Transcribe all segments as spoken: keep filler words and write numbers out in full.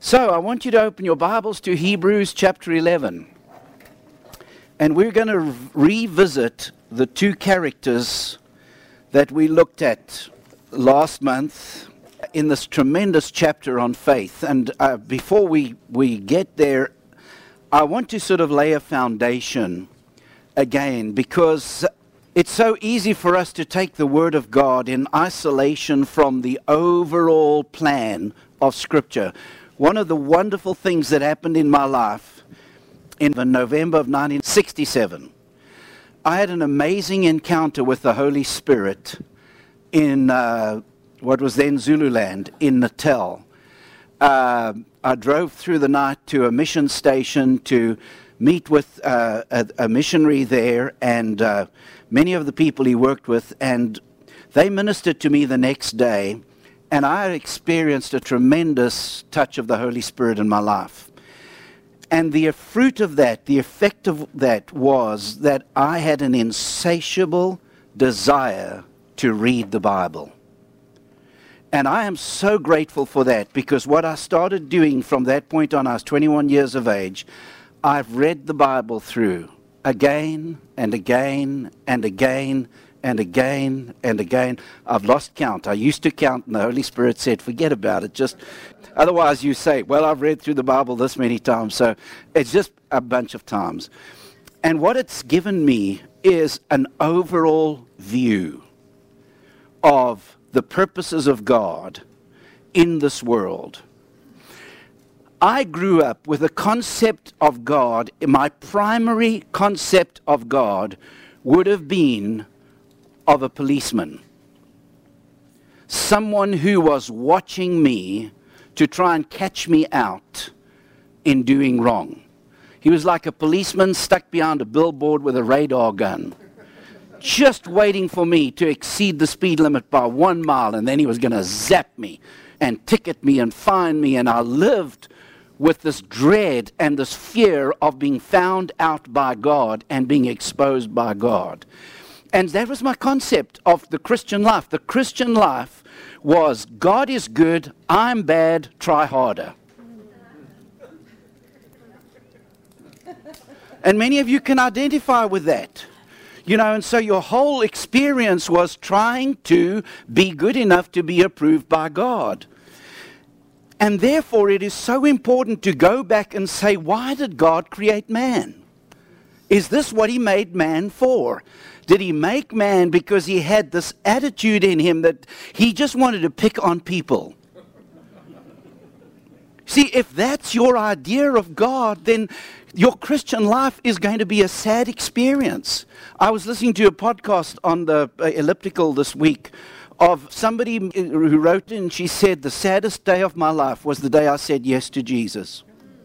So I want you to open your Bibles to Hebrews chapter eleven. And we're going to re- revisit the two characters that we looked at last month in this tremendous chapter on faith. And uh, before we, we get there, I want to sort of lay a foundation again, because it's so easy for us to take the Word of God in isolation from the overall plan of Scripture. One of the wonderful things that happened in my life in November of nineteen sixty-seven, I had an amazing encounter with the Holy Spirit in uh, what was then Zululand, in Natal. Uh, I drove through the night to a mission station to meet with uh, a, a missionary there, and uh, many of the people he worked with, and they ministered to me the next day, and I experienced a tremendous touch of the Holy Spirit in my life. And the fruit of that, the effect of that was that I had an insatiable desire to read the Bible. And I am so grateful for that, because what I started doing from that point on, I was twenty-one years of age, I've read the Bible through again and again and again and again and again. I've lost count. I used to count, and the Holy Spirit said, forget about it. Just otherwise you say, well, I've read through the Bible this many times. So it's just a bunch of times. And what it's given me is an overall view of the purposes of God in this world. I grew up with a concept of God. My primary concept of God would have been of a policeman. Someone who was watching me to try and catch me out in doing wrong. He was like a policeman stuck behind a billboard with a radar gun, just waiting for me to exceed the speed limit by one mile, and then he was going to zap me and ticket me and fine me. And I lived with this dread and this fear of being found out by God and being exposed by God. And that was my concept of the Christian life. The Christian life was, God is good, I'm bad, try harder. And many of you can identify with that. You know, and so your whole experience was trying to be good enough to be approved by God. And therefore it is so important to go back and say, why did God create man? Is this what he made man for? Did he make man because he had this attitude in him that he just wanted to pick on people? See, if that's your idea of God, then your Christian life is going to be a sad experience. I was listening to a podcast on the uh, Elliptical this week of somebody who wrote in, she said, the saddest day of my life was the day I said yes to Jesus.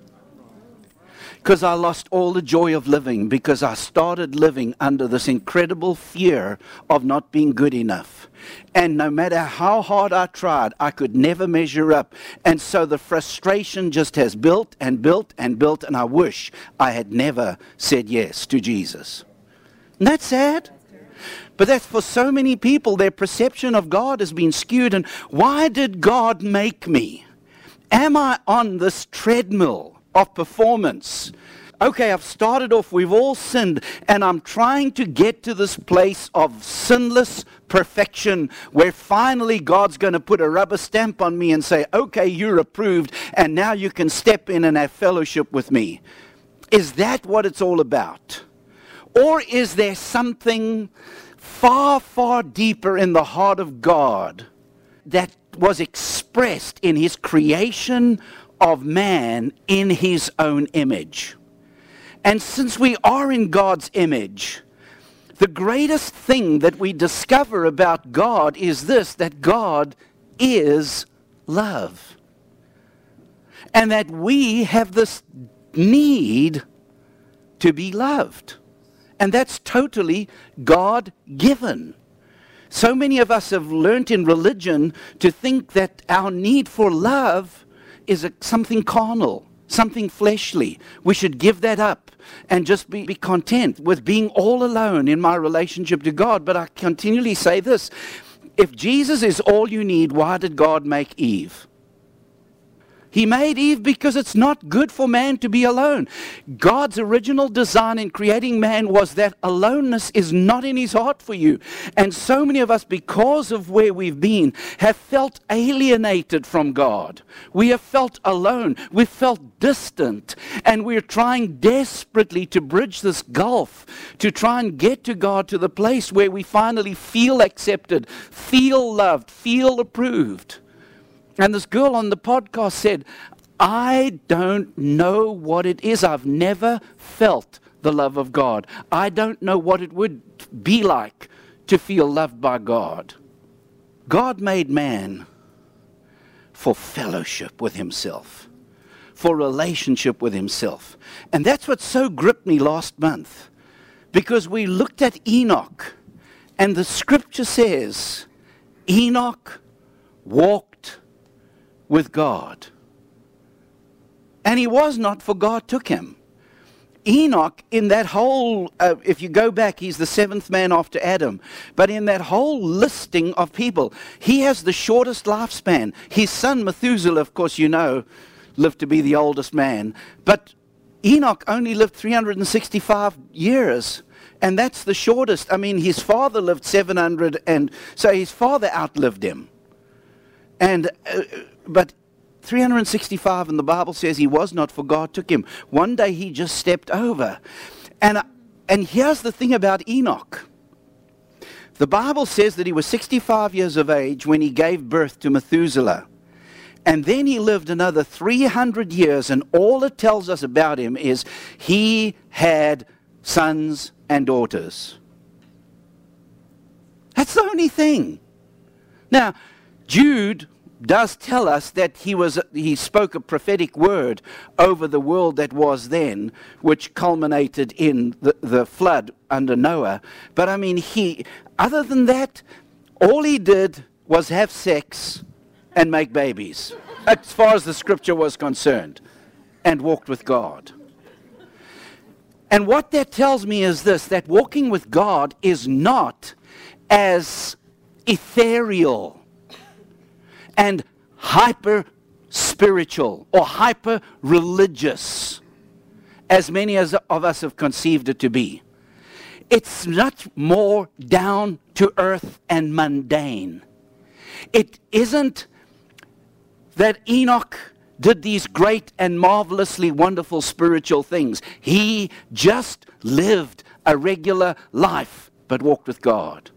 Because I lost all the joy of living, because I started living under this incredible fear of not being good enough. And no matter how hard I tried, I could never measure up. And so the frustration just has built and built and built, and I wish I had never said yes to Jesus. Isn't that sad? But that's for so many people, their perception of God has been skewed. And why did God make me? Am I on this treadmill of performance? Okay, I've started off, we've all sinned, and I'm trying to get to this place of sinless perfection where finally God's going to put a rubber stamp on me and say, okay, you're approved, and now you can step in and have fellowship with me. Is that what it's all about? Or is there something far, far deeper in the heart of God that was expressed in his creation of man in his own image? And since we are in God's image, the greatest thing that we discover about God is this, that God is love. And that we have this need to be loved. And that's totally God-given. So many of us have learnt in religion to think that our need for love is a, something carnal, something fleshly. We should give that up and just be, be content with being all alone in my relationship to God. But I continually say this, if Jesus is all you need, why did God make Eve? He made Eve because it's not good for man to be alone. God's original design in creating man was that aloneness is not in his heart for you. And so many of us, because of where we've been, have felt alienated from God. We have felt alone. We've felt distant. And we're trying desperately to bridge this gulf, to try and get to God, to the place where we finally feel accepted, feel loved, feel approved. And this girl on the podcast said, I don't know what it is. I've never felt the love of God. I don't know what it would be like to feel loved by God. God made man for fellowship with himself, for relationship with himself. And that's what so gripped me last month, because we looked at Enoch, and the scripture says, Enoch walked with God. And he was not, for God took him. Enoch, in that whole, uh, if you go back, he's the seventh man after Adam. But in that whole listing of people, he has the shortest lifespan. His son Methuselah, of course, you know, lived to be the oldest man. But Enoch only lived three hundred sixty-five years. And that's the shortest. I mean, his father lived seven hundred, and so his father outlived him. And uh, but three hundred sixty-five, and the Bible says he was not, for God took him. One day he just stepped over. And, uh, and here's the thing about Enoch. The Bible says that he was sixty-five years of age when he gave birth to Methuselah. And then he lived another three hundred years, and all it tells us about him is he had sons and daughters. That's the only thing. Now, Jude does tell us that he was he spoke a prophetic word over the world that was then, which culminated in the, the flood under Noah. But I mean, he, other than that, all he did was have sex and make babies, as far as the scripture was concerned, and walked with God. And what that tells me is this, that walking with God is not as ethereal and hyper-spiritual or hyper-religious as many as of us have conceived it to be. It's much more down to earth and mundane. It isn't that Enoch did these great and marvelously wonderful spiritual things. He just lived a regular life, but walked with God.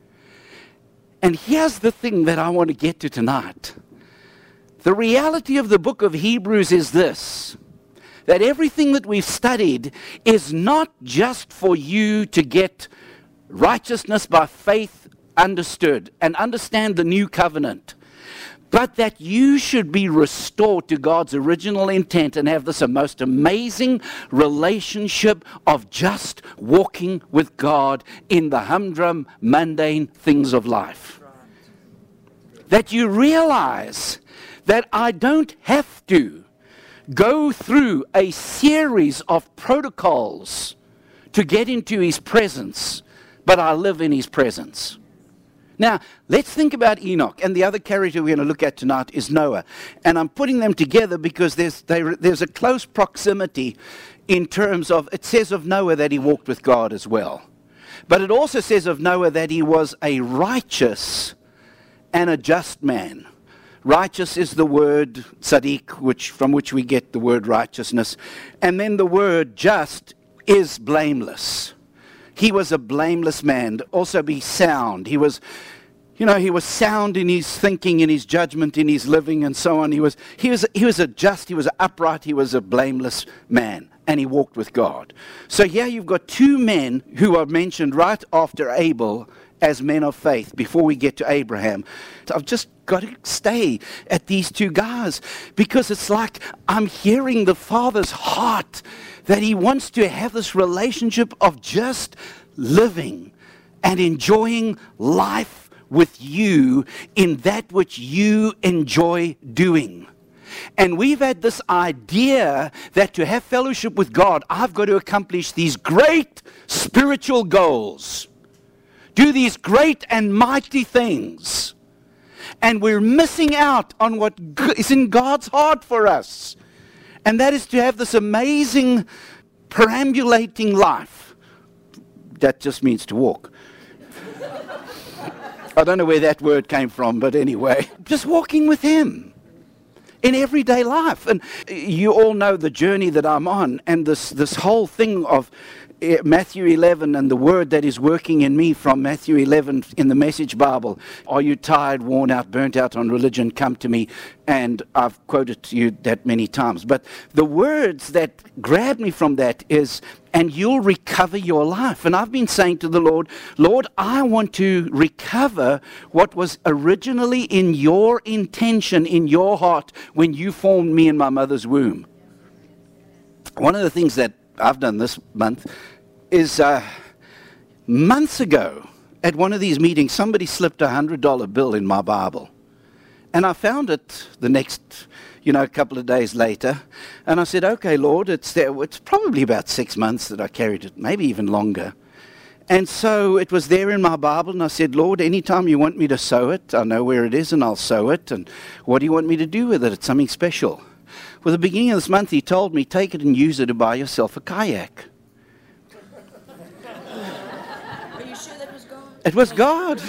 And here's the thing that I want to get to tonight. The reality of the book of Hebrews is this, that everything that we've studied is not just for you to get righteousness by faith understood and understand the new covenant, but that you should be restored to God's original intent and have this most amazing relationship of just walking with God in the humdrum, mundane things of life. That you realize that I don't have to go through a series of protocols to get into His presence, but I live in His presence. Now, let's think about Enoch, and the other character we're going to look at tonight is Noah. And I'm putting them together because there's, they, there's a close proximity in terms of, it says of Noah that he walked with God as well. But it also says of Noah that he was a righteous and a just man. Righteous is the word tzaddik, which, from which we get the word righteousness. And then the word just is blameless. He was a blameless man, also be sound. He was, you know, he was sound in his thinking, in his judgment, in his living, and so on. He was, he was, he was a just, he was upright, he was a blameless man, and he walked with God. So here you've got two men who are mentioned right after Abel as men of faith before we get to Abraham. I've just got to stay at these two guys because it's like I'm hearing the Father's heart that He wants to have this relationship of just living and enjoying life with you in that which you enjoy doing. And we've had this idea that to have fellowship with God, I've got to accomplish these great spiritual goals, do these great and mighty things. And we're missing out on what is in God's heart for us. And that is to have this amazing perambulating life. That just means to walk. I don't know where that word came from, but anyway. Just walking with Him in everyday life. And you all know the journey that I'm on, and this, this whole thing of Matthew eleven and the word that is working in me from Matthew eleven in the Message Bible. Are you tired, worn out, burnt out on religion? Come to me. And I've quoted to you that many times. But the words that grabbed me from that is, and you'll recover your life. And I've been saying to the Lord, Lord, I want to recover what was originally in your intention, in your heart, when you formed me in my mother's womb. One of the things that I've done this month is uh, months ago at one of these meetings, somebody slipped a one hundred dollar bill in my Bible. And I found it the next, you know, a couple of days later. And I said, okay, Lord, it's there. It's probably about six months that I carried it, maybe even longer. And so it was there in my Bible, and I said, Lord, anytime you want me to sow it, I know where it is, and I'll sow it. And what do you want me to do with it? It's something special. Well, at the beginning of this month, he told me, take it and use it to buy yourself a kayak. Are you sure that was God? It was God.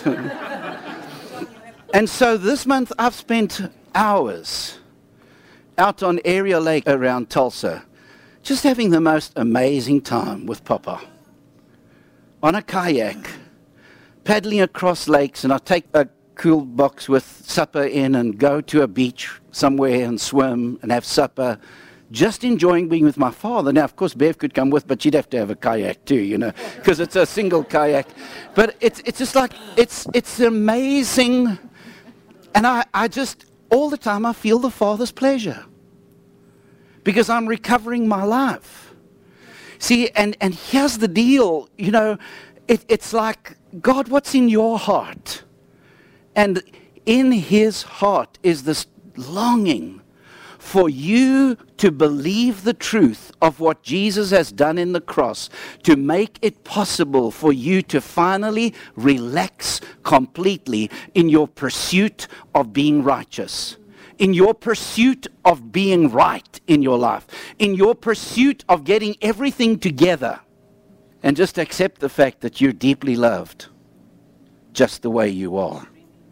And so this month, I've spent hours out on Area Lake around Tulsa, just having the most amazing time with Papa. On a kayak, paddling across lakes, and I take a cool box with supper in and go to a beach somewhere and swim and have supper, just enjoying being with my father. Now, of course, Bev could come with, but she'd have to have a kayak too, you know, because it's a single kayak. But it's it's just like, it's it's amazing. And I, I just, all the time, I feel the Father's pleasure because I'm recovering my life. See, and, and here's the deal, you know, it, it's like, God, what's in your heart? And in His heart is this longing for you to believe the truth of what Jesus has done in the cross, to make it possible for you to finally relax completely in your pursuit of being righteous, in your pursuit of being right in your life, in your pursuit of getting everything together, and just accept the fact that you're deeply loved just the way you are.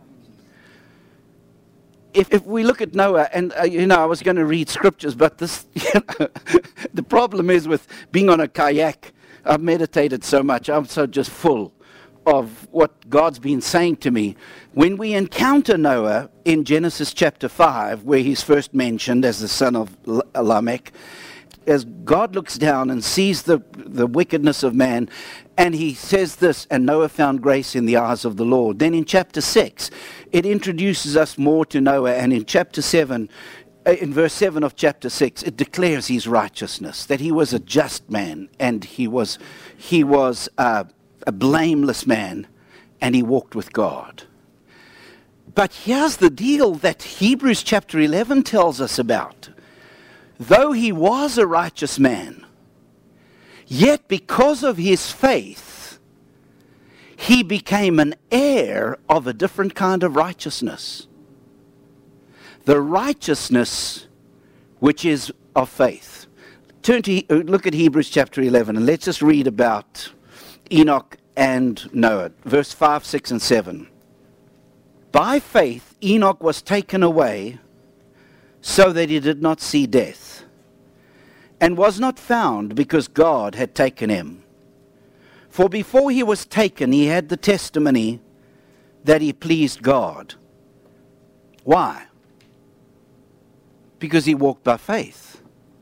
If, if we look at Noah, and uh, you know, I was going to read scriptures, but this, you know, the problem is with being on a kayak. I've meditated so much. I'm so just full of what God's been saying to me. When we encounter Noah in Genesis chapter five, where he's first mentioned as the son of Lamech, as God looks down and sees the, the wickedness of man, and he says this, and Noah found grace in the eyes of the Lord. Then in chapter six, it introduces us more to Noah, and in chapter seven, in verse seven of chapter six, it declares his righteousness, that he was a just man, and he was, he was uh, a blameless man, and he walked with God. But here's the deal that Hebrews chapter eleven tells us about. Though he was a righteous man, yet because of his faith, he became an heir of a different kind of righteousness. The righteousness which is of faith. Turn to, look at Hebrews chapter eleven, and let's just read about Enoch and Noah. Verse five, six, and seven. By faith Enoch was taken away so that he did not see death, and was not found because God had taken him. For before he was taken, he had the testimony that he pleased God. Why? Because he walked by faith.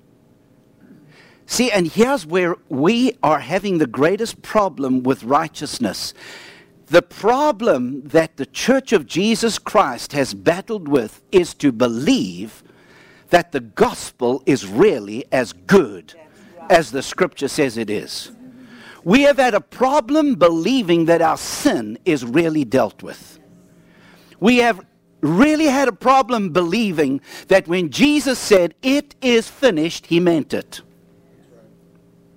See, and here's where we are having the greatest problem with righteousness. The problem that the Church of Jesus Christ has battled with is to believe that the gospel is really as good as the scripture says it is. We have had a problem believing that our sin is really dealt with. We have really had a problem believing that when Jesus said, "It is finished," he meant it.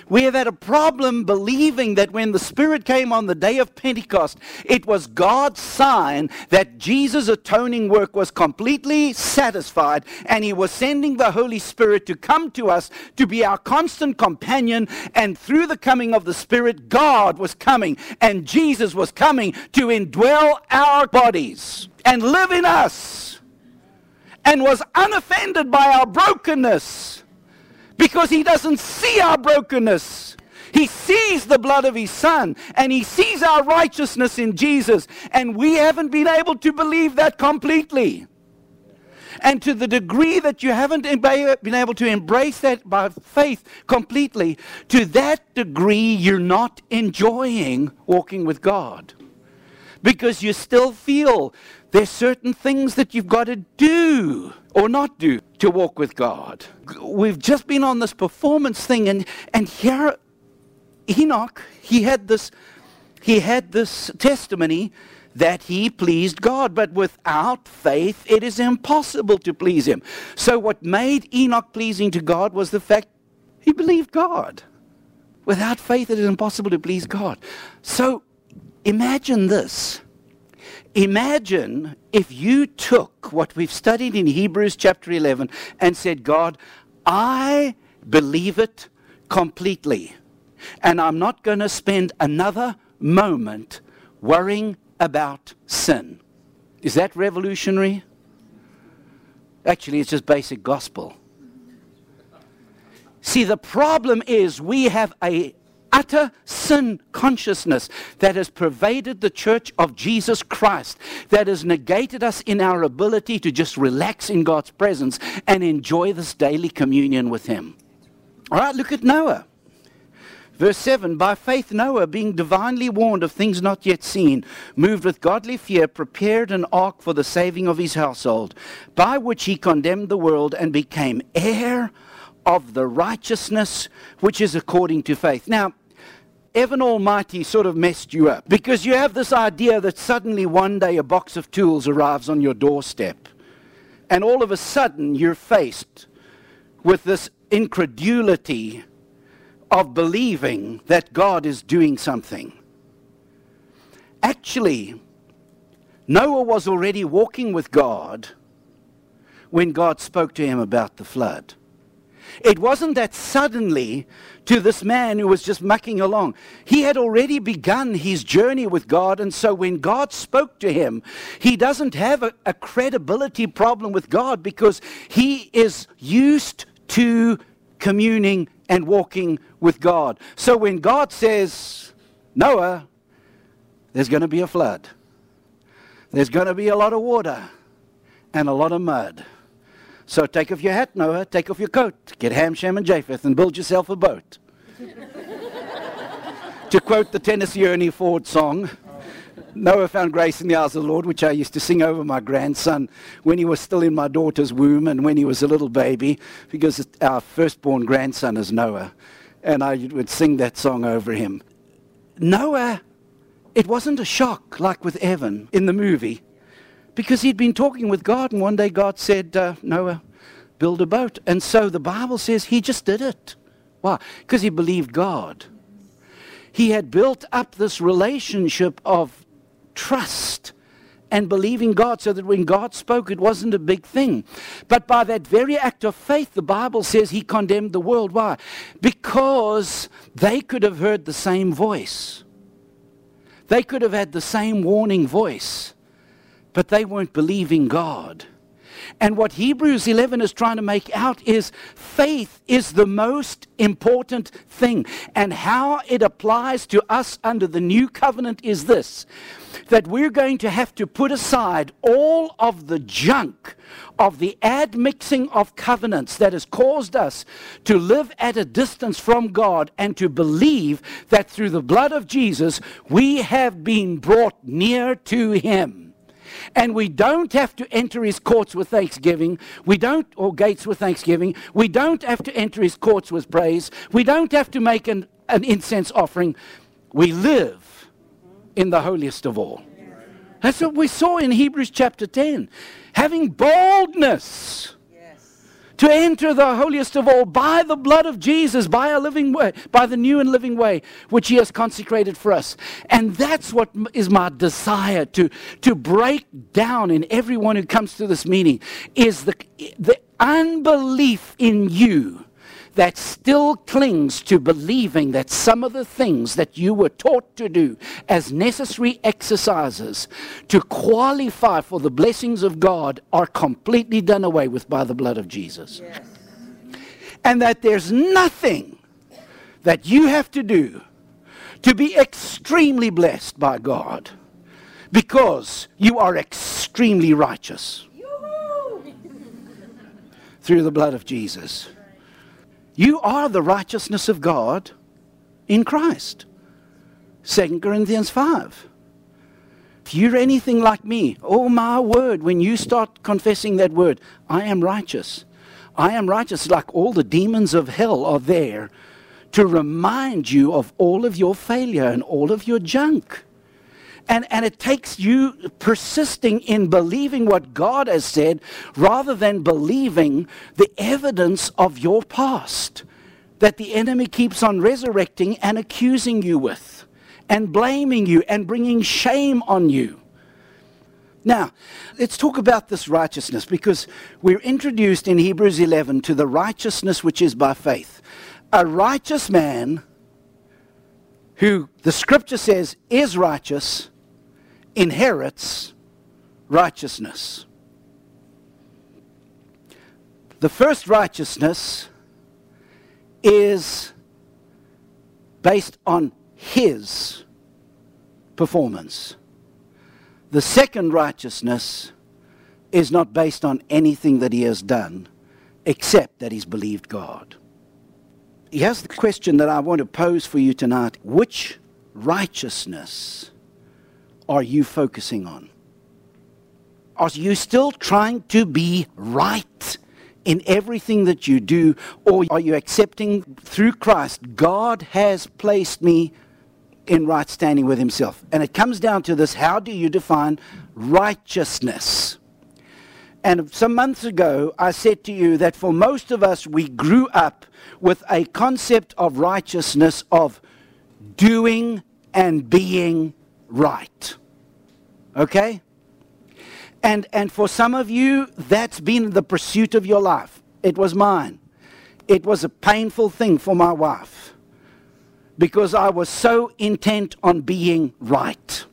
We have had a problem believing that when the Spirit came on the day of Pentecost, it was God's sign that Jesus' atoning work was completely satisfied, and He was sending the Holy Spirit to come to us to be our constant companion, and through the coming of the Spirit, God was coming, and Jesus was coming to indwell our bodies and live in us, and was unoffended by our brokenness. Because He doesn't see our brokenness. He sees the blood of His Son, and He sees our righteousness in Jesus, and we haven't been able to believe that completely. And to the degree that you haven't been able to embrace that by faith completely, to that degree you're not enjoying walking with God. Because you still feel there's certain things that you've got to do or not do to walk with God. We've just been on this performance thing, and, and here Enoch, he had this he had this testimony that he pleased God, but without faith it is impossible to please Him. So what made Enoch pleasing to God was the fact he believed God. Without faith it is impossible to please God. So imagine this. Imagine if you took what we've studied in Hebrews chapter eleven and said, God, I believe it completely, and I'm not going to spend another moment worrying about sin. Is that revolutionary? Actually, it's just basic gospel. See, the problem is we have a utter sin consciousness that has pervaded the church of Jesus Christ, that has negated us in our ability to just relax in God's presence and enjoy this daily communion with Him. All right, look at Noah. Verse seven, by faith Noah, being divinely warned of things not yet seen, moved with godly fear, prepared an ark for the saving of his household, by which he condemned the world and became heir of the righteousness which is according to faith. Now, Evan Almighty sort of messed you up, because you have this idea that suddenly one day a box of tools arrives on your doorstep, and all of a sudden you're faced with this incredulity of believing that God is doing something. Actually, Noah was already walking with God when God spoke to him about the flood. It wasn't that suddenly to this man who was just mucking along. He had already begun his journey with God, and so when God spoke to him, he doesn't have a, a credibility problem with God, because he is used to communing and walking with God. So when God says, Noah, there's going to be a flood. There's going to be a lot of water and a lot of mud. So take off your hat, Noah, take off your coat, get Ham, Shem, and Japheth, and build yourself a boat. To quote the Tennessee Ernie Ford song, Noah found grace in the eyes of the Lord, which I used to sing over my grandson when he was still in my daughter's womb and when he was a little baby, because our firstborn grandson is Noah, and I would sing that song over him. Noah, it wasn't a shock like with Evan in the movie, because he'd been talking with God, and one day God said, uh, Noah, build a boat. And so the Bible says he just did it. Why? Because he believed God. He had built up this relationship of trust and believing God, so that when God spoke, it wasn't a big thing. But by that very act of faith, the Bible says he condemned the world. Why? Because they could have heard the same voice. They could have had the same warning voice, but they weren't believing God. And what Hebrews eleven is trying to make out is faith is the most important thing. And how it applies to us under the new covenant is this, that we're going to have to put aside all of the junk of the admixing of covenants that has caused us to live at a distance from God, and to believe that through the blood of Jesus we have been brought near to Him. And we don't have to enter His courts with thanksgiving. We don't, or gates with thanksgiving. We don't have to enter His courts with praise. We don't have to make an, an incense offering. We live in the holiest of all. That's what we saw in Hebrews chapter ten. Having boldness To enter the holiest of all by the blood of Jesus, by a living way, by the new and living way, which He has consecrated for us. And that's what is my desire, to, to break down in everyone who comes to this meeting, is the, the unbelief in you that still clings to believing that some of the things that you were taught to do as necessary exercises to qualify for the blessings of God are completely done away with by the blood of Jesus. Yes. And that there's nothing that you have to do to be extremely blessed by God, because you are extremely righteous through the blood of Jesus. You are the righteousness of God in Christ. Second Corinthians five. If you're anything like me, oh my word, when you start confessing that word, I am righteous. I am righteous, like all the demons of hell are there to remind you of all of your failure and all of your junk. And, and it takes you persisting in believing what God has said rather than believing the evidence of your past that the enemy keeps on resurrecting and accusing you with and blaming you and bringing shame on you. Now, let's talk about this righteousness, because we're introduced in Hebrews eleven to the righteousness which is by faith. A righteous man who the scripture says is righteous inherits righteousness. The first righteousness is based on his performance. The second righteousness is not based on anything that he has done, except that he's believed God. Here's the question that I want to pose for you tonight. Which righteousness are you focusing on? Are you still trying to be right in everything that you do? Or are you accepting through Christ, God has placed me in right standing with Himself? And it comes down to this: how do you define righteousness? And some months ago, I said to you that for most of us, we grew up with a concept of righteousness of doing and being right. Okay? And and for some of you, that's been the pursuit of your life. It was mine. It was a painful thing for my wife, because I was so intent on being right.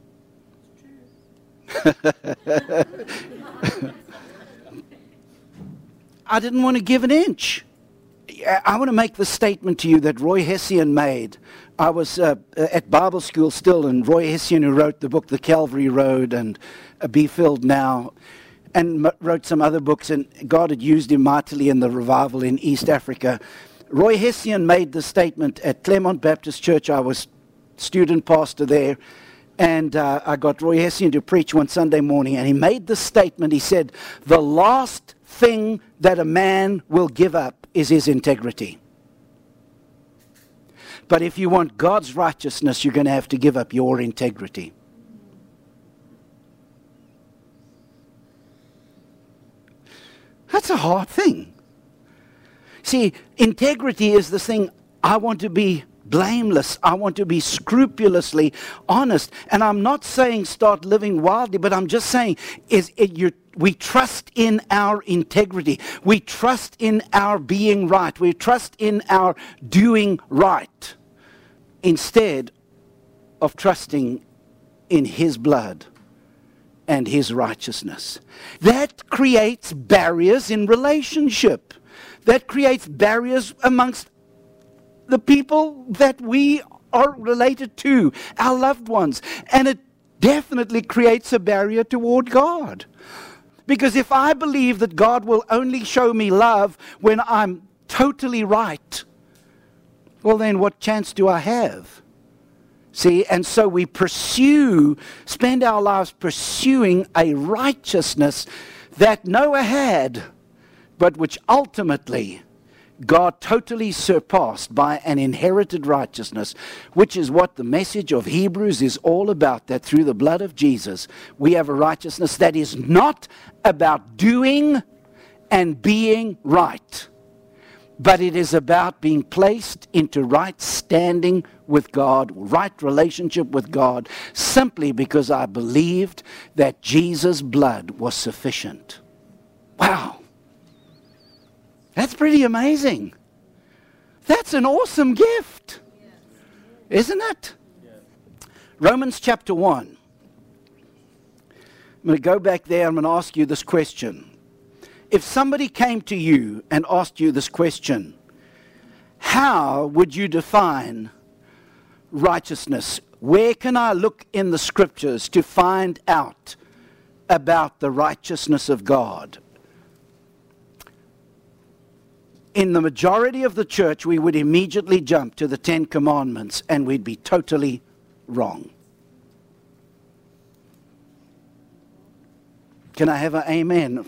I didn't want to give an inch. I want to make the statement to you that Roy Hession made. I was uh, at Bible school still, and Roy Hession, who wrote the book The Calvary Road and uh, Be Filled Now, and m- wrote some other books, and God had used him mightily in the revival in East Africa. Roy Hession made the statement at Claremont Baptist Church. I was student pastor there, and uh, I got Roy Hession to preach one Sunday morning, and he made the statement. He said, the last thing that a man will give up is his integrity. But if you want God's righteousness, you're going to have to give up your integrity. That's a hard thing. See, integrity is this thing. I want to be blameless. I want to be scrupulously honest. And I'm not saying start living wildly, but I'm just saying is it your we trust in our integrity. We trust in our being right. We trust in our doing right, instead of trusting in His blood and His righteousness. That creates barriers in relationship. That creates barriers amongst the people that we are related to, our loved ones. And it definitely creates a barrier toward God. Because if I believe that God will only show me love when I'm totally right, well then what chance do I have? See, and so we pursue, spend our lives pursuing a righteousness that Noah had, but which ultimately God totally surpassed by an inherited righteousness, which is what the message of Hebrews is all about, that through the blood of Jesus, we have a righteousness that is not about doing and being right. But it is about being placed into right standing with God, right relationship with God, simply because I believed that Jesus' blood was sufficient. Wow. That's pretty amazing. That's an awesome gift. Isn't it? Romans chapter one. I'm going to go back there. I'm going to ask you this question. If somebody came to you and asked you this question, how would you define righteousness? Where can I look in the scriptures to find out about the righteousness of God? In the majority of the church, we would immediately jump to the Ten Commandments, and we'd be totally wrong. Can I have an amen?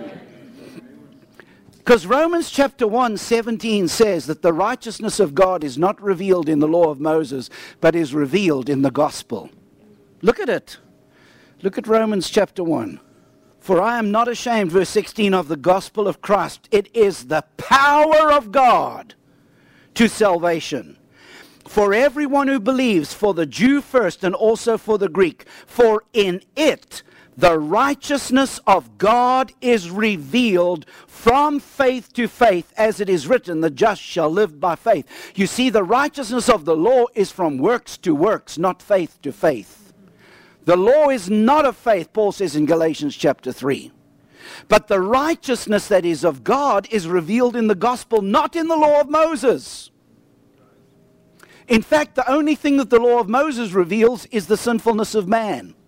Because Romans chapter one, seventeen says that the righteousness of God is not revealed in the law of Moses, but is revealed in the gospel. Look at it. Look at Romans chapter one. For I am not ashamed, verse sixteen, of the gospel of Christ. It is the power of God to salvation for everyone who believes, for the Jew first and also for the Greek. For in it the righteousness of God is revealed from faith to faith, as it is written, the just shall live by faith. You see, the righteousness of the law is from works to works, not faith to faith. The law is not of faith, Paul says in Galatians chapter three. But the righteousness that is of God is revealed in the gospel, not in the law of Moses. In fact, the only thing that the law of Moses reveals is the sinfulness of man.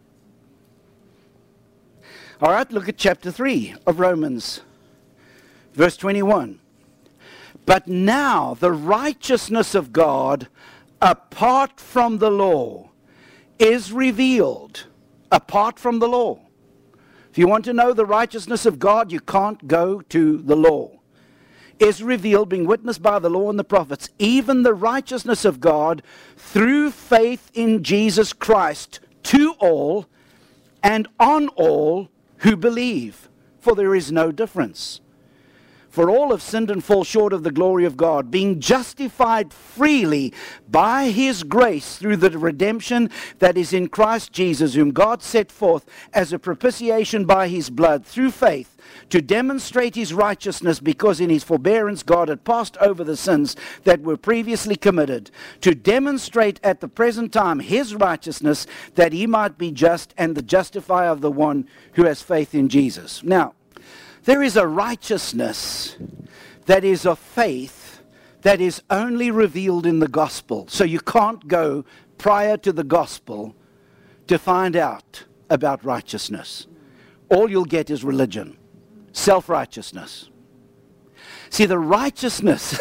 All right, look at chapter three of Romans, verse twenty-one. But now the righteousness of God apart from the law is revealed, apart from the law. If you want to know the righteousness of God, you can't go to the law. Is revealed, being witnessed by the law and the prophets, even the righteousness of God through faith in Jesus Christ to all and on all who believe, for there is no difference. For all have sinned and fall short of the glory of God, being justified freely by his grace through the redemption that is in Christ Jesus, whom God set forth as a propitiation by his blood through faith, to demonstrate his righteousness, because in his forbearance God had passed over the sins that were previously committed, to demonstrate at the present time his righteousness, that he might be just and the justifier of the one who has faith in Jesus. Now, there is a righteousness that is of faith that is only revealed in the gospel. So you can't go prior to the gospel to find out about righteousness. All you'll get is religion, self-righteousness. See, the righteousness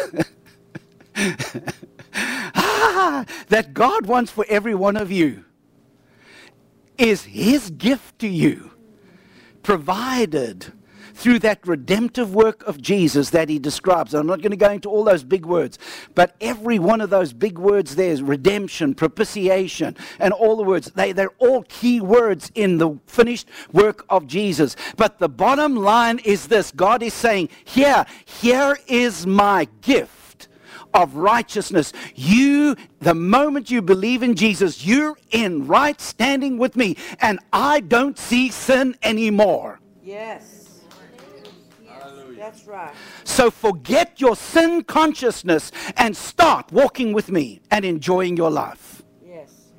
ah, that God wants for every one of you is his gift to you, provided through that redemptive work of Jesus that he describes. I'm not going to go into all those big words, but every one of those big words there is redemption, propitiation, and all the words. They, they're all key words in the finished work of Jesus. But the bottom line is this. God is saying, here, here is my gift of righteousness. You, the moment you believe in Jesus, you're in right standing with me, and I don't see sin anymore. Yes. That's right. So forget your sin consciousness and start walking with me and enjoying your life. Yes.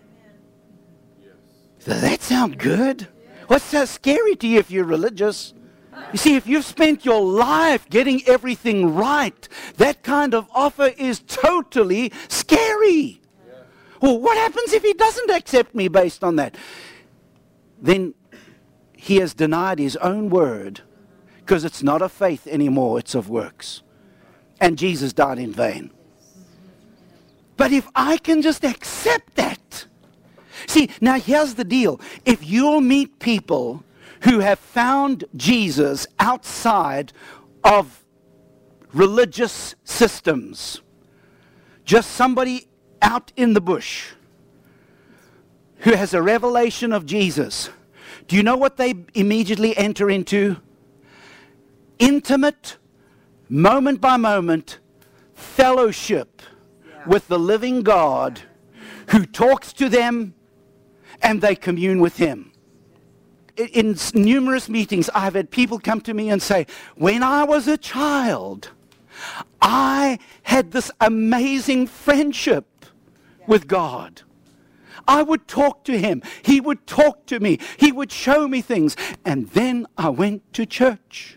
Does that sound good? What's so scary to you if you're religious? You see, if you've spent your life getting everything right, that kind of offer is totally scary. Well, what happens if he doesn't accept me based on that? Then he has denied his own word. Because it's not of faith anymore, it's of works. And Jesus died in vain. But if I can just accept that. See, now here's the deal. If you'll meet people who have found Jesus outside of religious systems, just somebody out in the bush who has a revelation of Jesus, do you know what they immediately enter into? intimate, moment by moment fellowship Yeah. with the living God who talks to them and they commune with Him. In, in s- numerous meetings, I've had people come to me and say, when I was a child, I had this amazing friendship with God. I would talk to Him. He would talk to me. He would show me things. And then I went to church.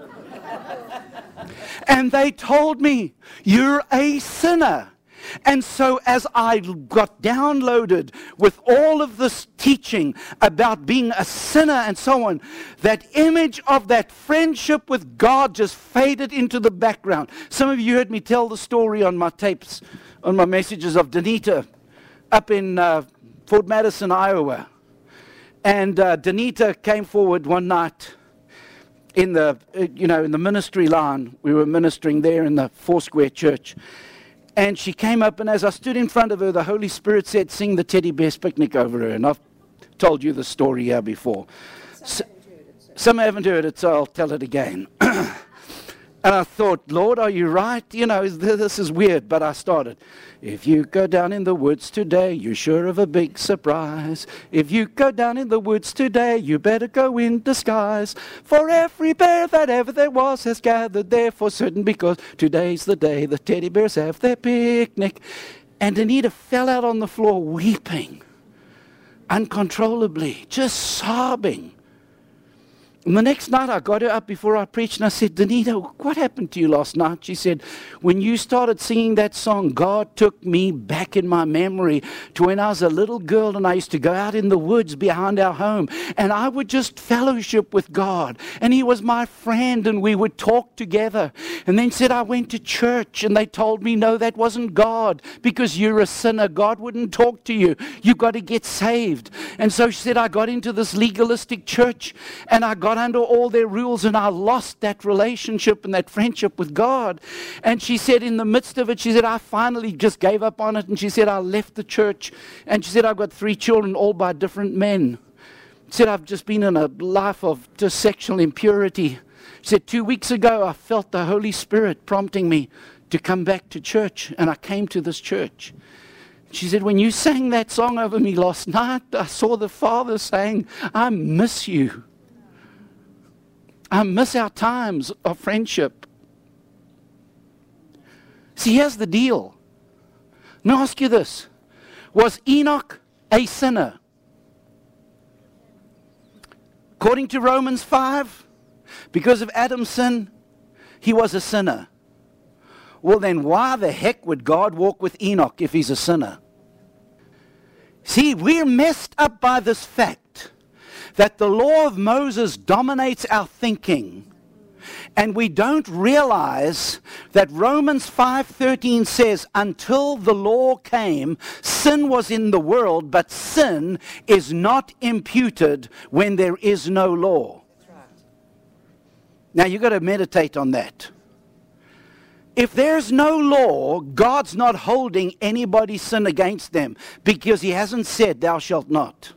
And they told me, you're a sinner. And so as I got downloaded with all of this teaching about being a sinner and so on, that image of that friendship with God just faded into the background. Some of you heard me tell the story on my tapes, on my messages of Danita up in uh, Fort Madison, Iowa. And uh, Danita came forward one night in the, uh, you know, in the ministry line. We were ministering there in the Foursquare Church. And she came up, and as I stood in front of her, the Holy Spirit said, sing the Teddy Bears Picnic over her. And I've told you the story here before. So, some haven't heard it, so I'll tell it again. And I thought, Lord, are you right? You know, this is weird, but I started. If you go down in the woods today, you're sure of a big surprise. If you go down in the woods today, you better go in disguise. For every bear that ever there was has gathered there for certain, because today's the day the teddy bears have their picnic. And Anita fell out on the floor weeping uncontrollably, just sobbing. And the next night I got her up before I preached and I said, Danita, what happened to you last night? She said, when you started singing that song, God took me back in my memory to when I was a little girl and I used to go out in the woods behind our home and I would just fellowship with God. And He was my friend and we would talk together. And then said, I went to church and they told me, no, that wasn't God because you're a sinner. God wouldn't talk to you. You've got to get saved. And so she said, I got into this legalistic church and I got under all their rules and I lost that relationship and that friendship with God. And she said in the midst of it, she said, I finally just gave up on it. And she said, I left the church. And she said, I've got three children, all by different men. She said, I've just been in a life of just sexual impurity. She said, two weeks ago, I felt the Holy Spirit prompting me to come back to church. And I came to this church. She said, when you sang that song over me last night, I saw the Father saying, I miss you. I miss our times of friendship. See, here's the deal. Let me ask you this. Was Enoch a sinner? According to Romans five, because of Adam's sin, he was a sinner. Well, then why the heck would God walk with Enoch if he's a sinner? See, we're messed up by this fact that the law of Moses dominates our thinking. And we don't realize that Romans five thirteen says, until the law came, sin was in the world, but sin is not imputed when there is no law. That's right. Now you've got to meditate on that. If there's no law, God's not holding anybody's sin against them because He hasn't said, thou shalt not.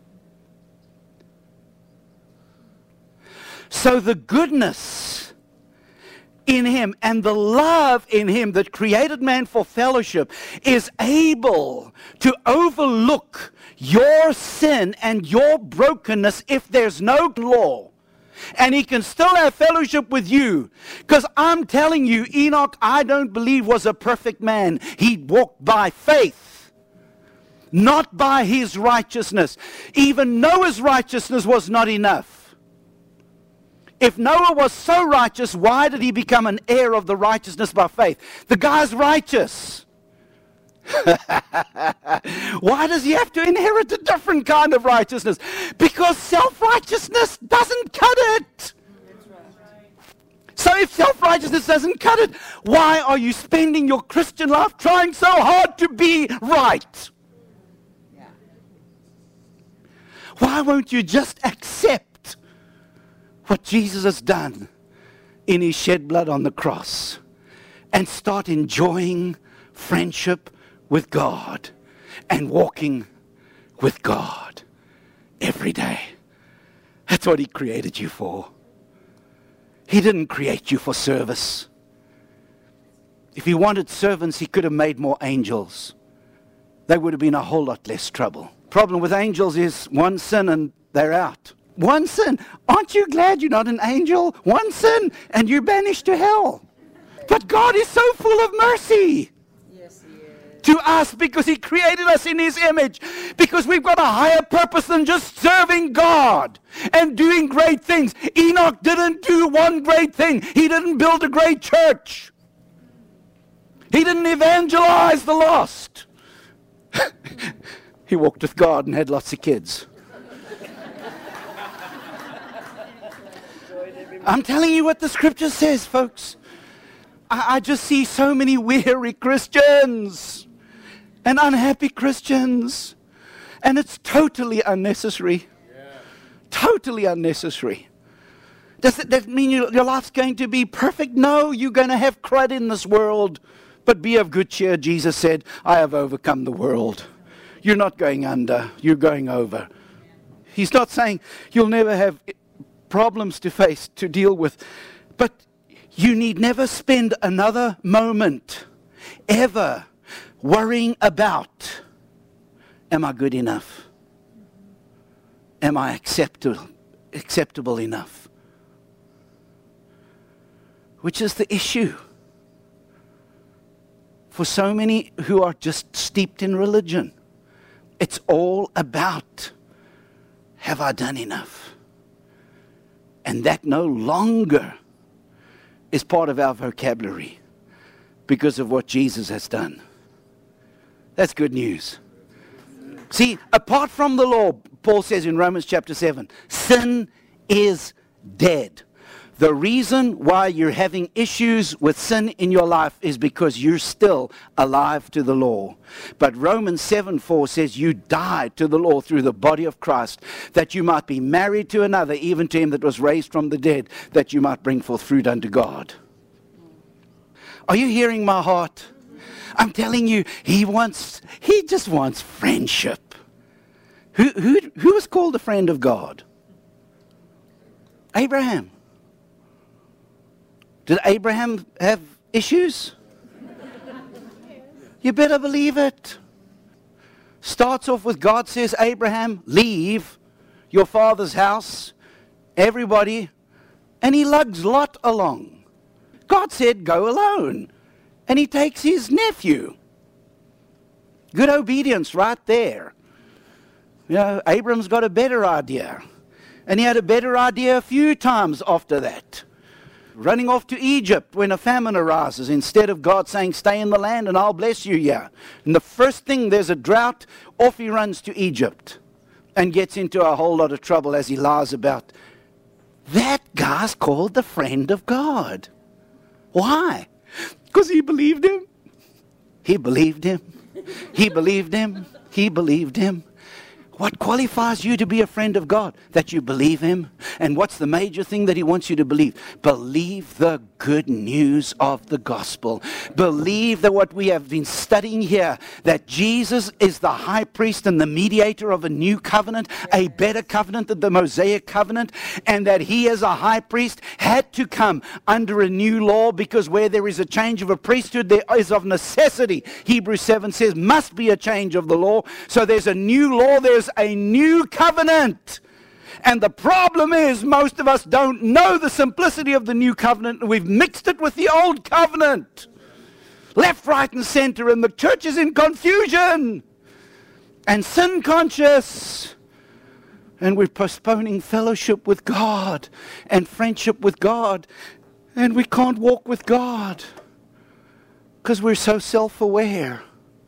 So the goodness in Him and the love in Him that created man for fellowship is able to overlook your sin and your brokenness if there's no law. And He can still have fellowship with you. Because I'm telling you, Enoch, I don't believe was a perfect man. He walked by faith, not by his righteousness. Even Noah's righteousness was not enough. If Noah was so righteous, why did he become an heir of the righteousness by faith? The guy's righteous. Why does he have to inherit a different kind of righteousness? Because self-righteousness doesn't cut it. So if self-righteousness doesn't cut it, why are you spending your Christian life trying so hard to be right? Why won't you just accept what Jesus has done in His shed blood on the cross and start enjoying friendship with God and walking with God every day? That's what He created you for. He didn't create you for service. If he wanted servants, he could have made more angels. They would have been a whole lot less trouble. Problem with angels is one sin and they're out. One sin. Aren't you glad you're not an angel? One sin and you're banished to hell. But God is so full of mercy. Yes, he is. To us, because he created us in his image, because we've got a higher purpose than just serving God and doing great things. Enoch didn't do one great thing. He didn't build a great church. He didn't evangelize the lost. He walked with God and had lots of kids. I'm telling you what the scripture says, folks. I, I just see so many weary Christians and unhappy Christians. And it's totally unnecessary. Yeah. Totally unnecessary. Does it, that mean you, your life's going to be perfect? No, you're going to have crud in this world. But be of good cheer, Jesus said, I have overcome the world. You're not going under, you're going over. He's not saying you'll never have problems to face, to deal with. But you need never spend another moment ever worrying about, am I good enough? Am I acceptable, acceptable enough? Which is the issue for so many who are just steeped in religion. It's all about, have I done enough? And that no longer is part of our vocabulary because of what Jesus has done. That's good news. See, apart from the law, Paul says in Romans chapter seven, sin is dead. The reason why you're having issues with sin in your life is because you're still alive to the law. But Romans seven four says you died to the law through the body of Christ, that you might be married to another, even to him that was raised from the dead, that you might bring forth fruit unto God. Are you hearing my heart? I'm telling you, he wants, he just wants friendship. Who, who, who was called a friend of God? Abraham. Did Abraham have issues? You better believe it. Starts off with God says, Abraham, leave your father's house, everybody, and he lugs Lot along. God said, go alone. And he takes his nephew. Good obedience right there. You know, Abram's got a better idea. And he had a better idea a few times after that. Running off to Egypt when a famine arises, instead of God saying, stay in the land and I'll bless you here. And the first thing, there's a drought, off he runs to Egypt and gets into a whole lot of trouble as he lies about. That guy's called the friend of God. Why? Because he believed him. He believed him. He believed him. He believed him. What qualifies you to be a friend of God? That you believe him. And what's the major thing that he wants you to believe? Believe the good news of the gospel. Believe that what we have been studying here, that Jesus is the high priest and the mediator of a new covenant, a better covenant than the Mosaic covenant, and that he as a high priest had to come under a new law, because where there is a change of a priesthood, there is of necessity, Hebrews seven says, must be a change of the law. So there's a new law, there's a new covenant. And the problem is, most of us don't know the simplicity of the new covenant, and we've mixed it with the old covenant. Left, right, and center, and the church is in confusion and sin conscious. And we're postponing fellowship with God and friendship with God. And we can't walk with God because we're so self-aware.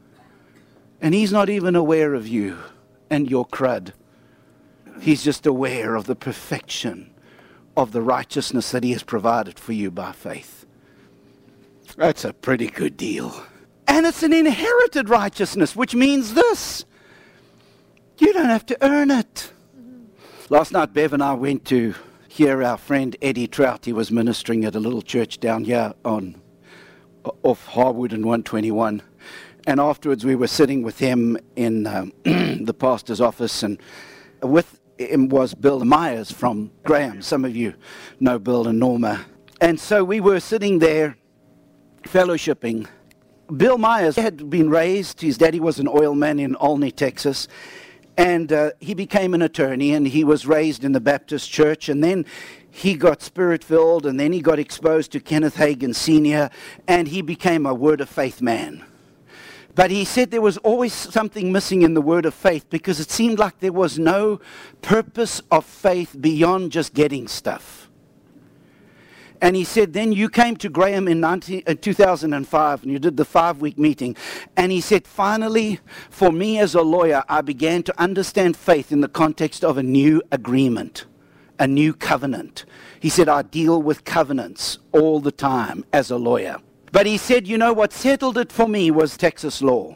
And he's not even aware of you and your crud. He's just aware of the perfection of the righteousness that he has provided for you by faith. That's a pretty good deal. And it's an inherited righteousness, which means this: you don't have to earn it. Mm-hmm. Last night, Bev and I went to hear our friend Eddie Trout. He was ministering at a little church down here on off Harwood and one twenty-one. And afterwards, we were sitting with him in um, the pastor's office, and with him was Bill Myers from Graham. Some of you know Bill and Norma. And so we were sitting there fellowshipping. Bill Myers had been raised, his daddy was an oilman in Olney, Texas, and uh, he became an attorney, and he was raised in the Baptist church, and then he got spirit-filled, and then he got exposed to Kenneth Hagin Senior, and he became a Word of Faith man. But he said there was always something missing in the word of faith, because it seemed like there was no purpose of faith beyond just getting stuff. And he said, then you came to Graham in nineteen, uh, two thousand five, and you did the five-week meeting. And he said, finally, for me as a lawyer, I began to understand faith in the context of a new agreement, a new covenant. He said, I deal with covenants all the time as a lawyer. But he said, you know, what settled it for me was Texas law.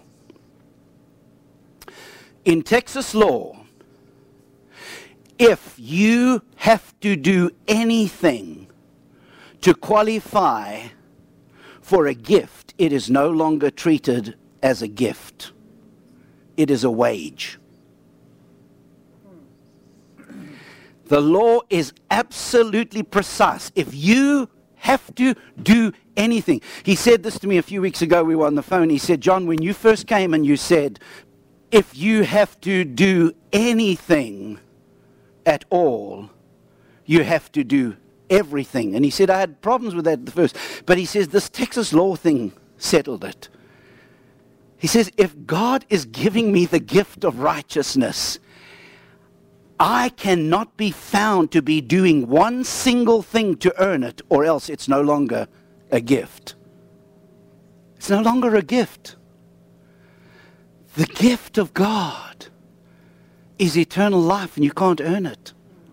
In Texas law, if you have to do anything to qualify for a gift, it is no longer treated as a gift. It is a wage. The law is absolutely precise. If you have to do anything. He said this to me a few weeks ago. We were on the phone. He said, John, when you first came and you said, if you have to do anything at all, you have to do everything. And he said, I had problems with that at the first. But he says, this Texas law thing settled it. He says, if God is giving me the gift of righteousness, I cannot be found to be doing one single thing to earn it, or else it's no longer a gift. It's no longer a gift. The gift of God is eternal life, and you can't earn it.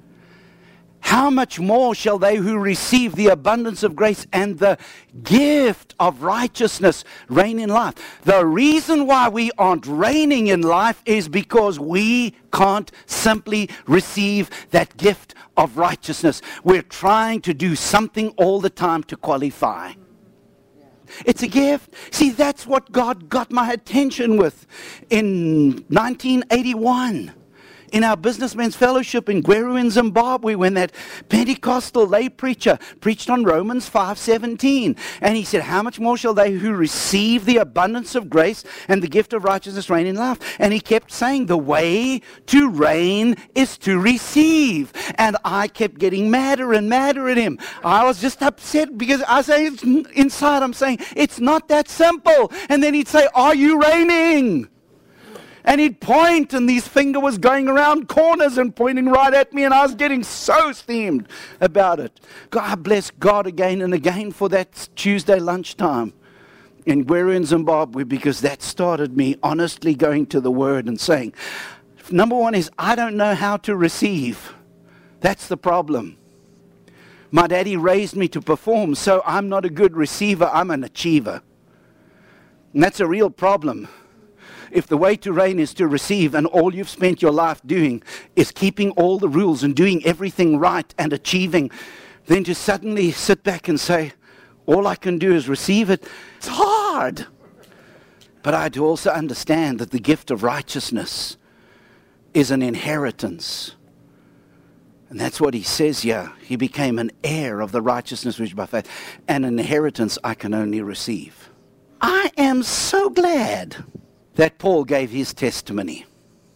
How much more shall they who receive the abundance of grace and the gift of righteousness reign in life? The reason why we aren't reigning in life is because we can't simply receive that gift of righteousness. We're trying to do something all the time to qualify. It's a gift. See, that's what God got my attention with in nineteen eighty-one. In our businessmen's fellowship in Gweru in Zimbabwe, when that Pentecostal lay preacher preached on Romans five seventeen. And he said, how much more shall they who receive the abundance of grace and the gift of righteousness reign in life? And he kept saying, the way to reign is to receive. And I kept getting madder and madder at him. I was just upset because I say, inside I'm saying, it's not that simple. And then he'd say, are you reigning? And he'd point, and his finger was going around corners and pointing right at me, and I was getting so steamed about it. God bless God again and again for that Tuesday lunchtime in Gweru in Zimbabwe, because that started me honestly going to the Word and saying, number one is, I don't know how to receive. That's the problem. My daddy raised me to perform, so I'm not a good receiver, I'm an achiever. And that's a real problem. If the way to reign is to receive, and all you've spent your life doing is keeping all the rules and doing everything right and achieving, then to suddenly sit back and say, all I can do is receive it, it's hard. But I do also understand that the gift of righteousness is an inheritance. And that's what he says here. He became an heir of the righteousness which by faith, and an inheritance I can only receive. I am so glad that Paul gave his testimony.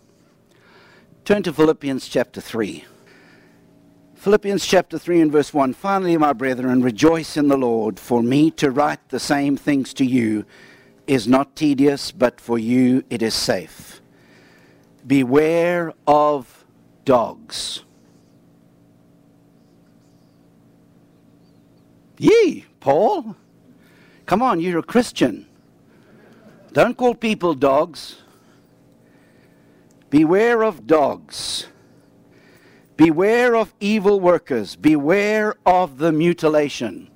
Turn to Philippians chapter three. Philippians chapter three and verse one. Finally, my brethren, rejoice in the Lord. For me to write the same things to you is not tedious, but for you it is safe. Beware of dogs. Yee, Paul. Come on, you're a Christian. Don't call people dogs. Beware of dogs. Beware of evil workers. Beware of the mutilation.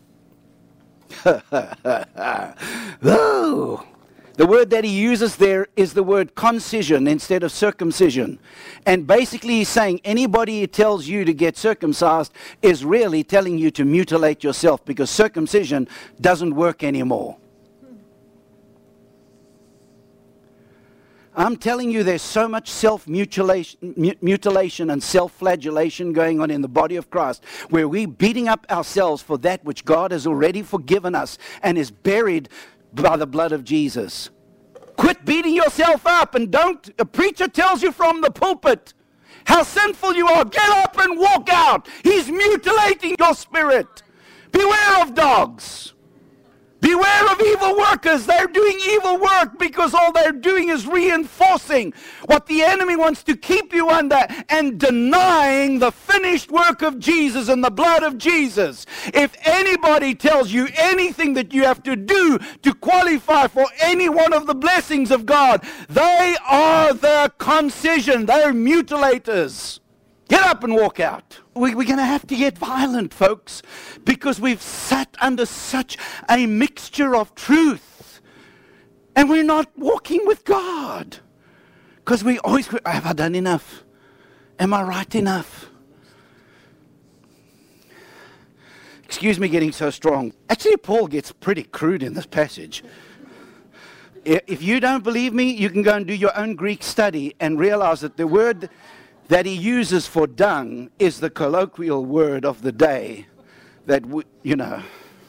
Oh, the word that he uses there is the word concision instead of circumcision. And basically he's saying anybody who tells you to get circumcised is really telling you to mutilate yourself, because circumcision doesn't work anymore. I'm telling you, there's so much self-mutilation mutilation and self-flagellation going on in the body of Christ, where we're beating up ourselves for that which God has already forgiven us and is buried by the blood of Jesus. Quit beating yourself up, and don't, a preacher tells you from the pulpit how sinful you are. Get up and walk out. He's mutilating your spirit. Beware of dogs. Beware of evil workers. They're doing evil work because all they're doing is reinforcing what the enemy wants to keep you under and denying the finished work of Jesus and the blood of Jesus. If anybody tells you anything that you have to do to qualify for any one of the blessings of God, they are the concision. They're mutilators. Get up and walk out. We're going to have to get violent, folks, because we've sat under such a mixture of truth, and we're not walking with God. Because we always, have I done enough? Am I right enough? Excuse me getting so strong. Actually, Paul gets pretty crude in this passage. If you don't believe me, you can go and do your own Greek study and realize that the word that he uses for dung is the colloquial word of the day that, we, you know.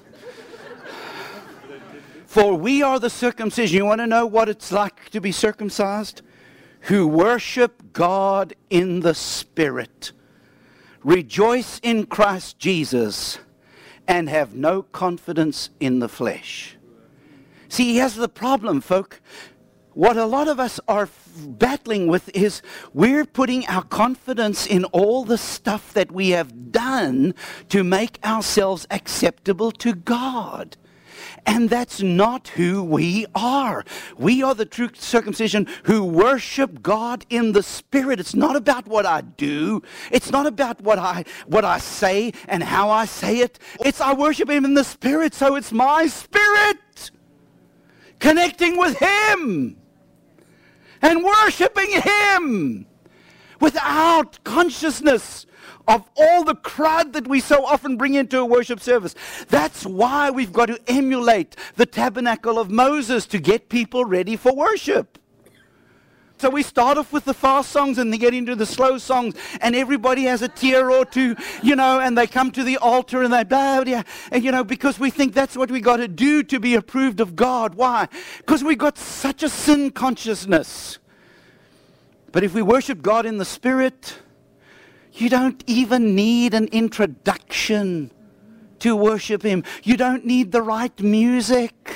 For we are the circumcision. You want to know what it's like to be circumcised? Who worship God in the Spirit, rejoice in Christ Jesus, and have no confidence in the flesh. See, here's the problem, folk. What a lot of us are battling with is we're putting our confidence in all the stuff that we have done to make ourselves acceptable to God. And that's not who we are. We are the true circumcision who worship God in the Spirit. It's not about what I do. It's not about what I what I say and how I say it. It's I worship Him in the Spirit, so it's my spirit connecting with Him and worshiping Him without consciousness of all the crowd that we so often bring into a worship service. That's why we've got to emulate the tabernacle of Moses to get people ready for worship. So we start off with the fast songs and they get into the slow songs, and everybody has a tear or two, you know, and they come to the altar and they blah, blah, and you know, because we think that's what we got to do to be approved of God. Why? Because we got such a sin consciousness. But if we worship God in the Spirit, you don't even need an introduction to worship Him. You don't need the right music.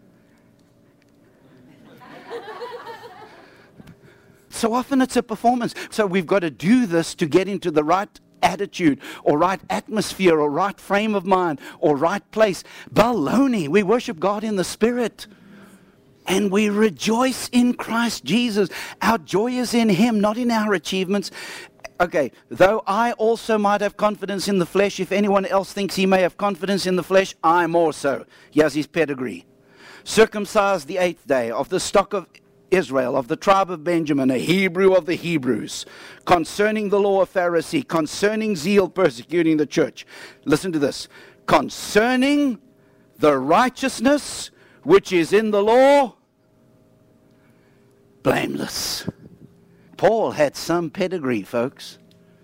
So often it's a performance. So we've got to do this to get into the right attitude or right atmosphere or right frame of mind or right place. Baloney. We worship God in the Spirit. And we rejoice in Christ Jesus. Our joy is in Him, not in our achievements. Okay, though I also might have confidence in the flesh, if anyone else thinks he may have confidence in the flesh, I more so. Here's his pedigree. Circumcised the eighth day, of the stock of Israel, of the tribe of Benjamin, a Hebrew of the Hebrews, concerning the law of Pharisee, concerning zeal persecuting the church. Listen to this. Concerning the righteousness which is in the law, blameless. Paul had some pedigree, folks.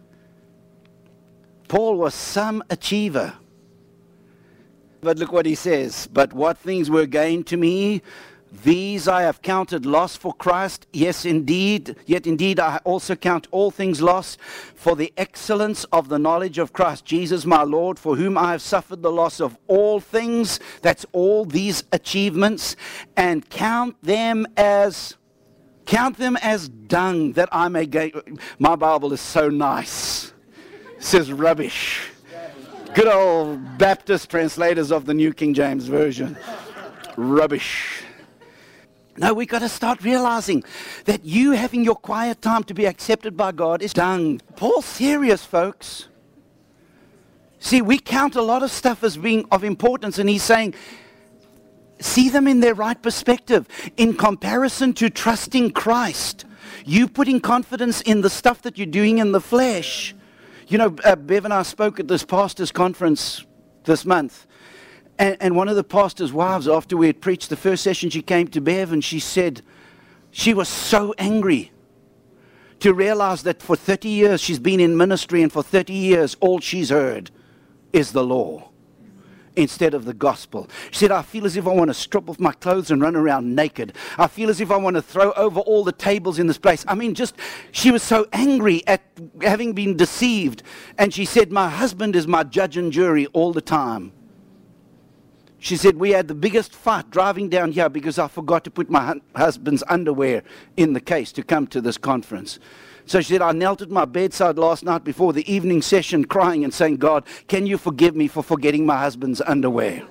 Paul was some achiever. But look what he says. But what things were gained to me, these I have counted loss for Christ. Yes, indeed. Yet indeed I also count all things lost for the excellence of the knowledge of Christ Jesus my Lord, for whom I have suffered the loss of all things. That's all these achievements. And count them as... Count them as dung that I may gain. My Bible is so nice. It says rubbish. Good old Baptist translators of the New King James Version. Rubbish. No, we've got to start realizing that you having your quiet time to be accepted by God is dung. Paul's serious, folks. See, we count a lot of stuff as being of importance, and he's saying, see them in their right perspective. In comparison to trusting Christ, you putting confidence in the stuff that you're doing in the flesh. You know, uh, Bev and I spoke at this pastor's conference this month. And, and one of the pastor's wives, after we had preached the first session, she came to Bev and she said, She was so angry to realize that for thirty years she's been in ministry, and for thirty years all she's heard is the law instead of the gospel. She said, I feel as if I want to strip off my clothes and run around naked. I feel as if I want to throw over all the tables in this place. I mean, just, she was so angry at having been deceived. And she said, my husband is my judge and jury all the time. She said, we had the biggest fight driving down here because I forgot to put my hu- husband's underwear in the case to come to this conference. So she said, I knelt at my bedside last night before the evening session crying and saying, God, can you forgive me for forgetting my husband's underwear?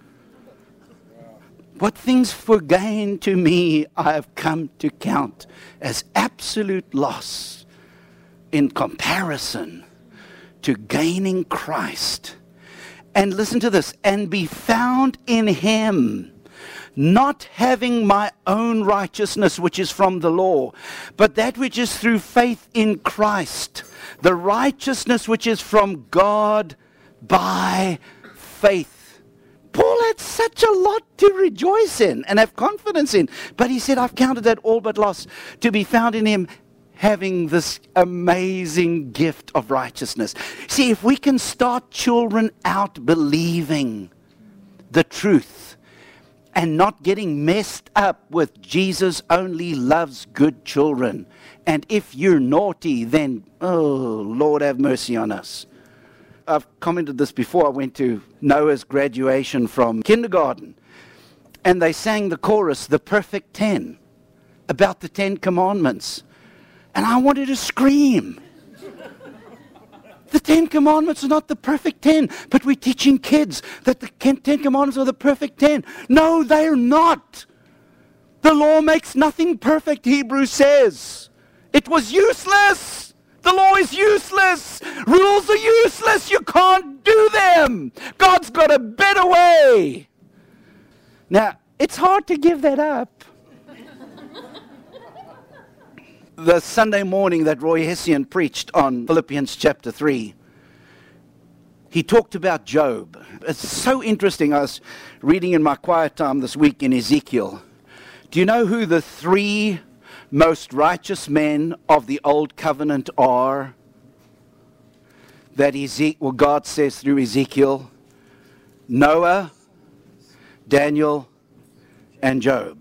What things for gain to me I have come to count as absolute loss in comparison to gaining Christ. And listen to this, and be found in him, not having my own righteousness which is from the law, but that which is through faith in Christ, the righteousness which is from God by faith. Paul had such a lot to rejoice in and have confidence in, but he said, I've counted that all but loss to be found in him, having this amazing gift of righteousness. See, if we can start children out believing the truth and not getting messed up with Jesus only loves good children, and if you're naughty, then, oh, Lord have mercy on us. I've commented this before. I went to Noah's graduation from kindergarten, and they sang the chorus, The Perfect Ten, about the Ten Commandments. And I wanted to scream. The Ten Commandments are not the perfect ten, but we're teaching kids that the Ten Commandments are the perfect ten. No, they're not. The law makes nothing perfect, Hebrews says. It was useless. The law is useless. Rules are useless. You can't do them. God's got a better way. Now, it's hard to give that up. The Sunday morning that Roy Hessian preached on Philippians chapter three, he talked about Job. It's so interesting. I was reading in my quiet time this week in Ezekiel. Do you know who the three most righteous men of the Old Covenant are? That Ezekiel, well, God says through Ezekiel, Noah, Daniel, and Job.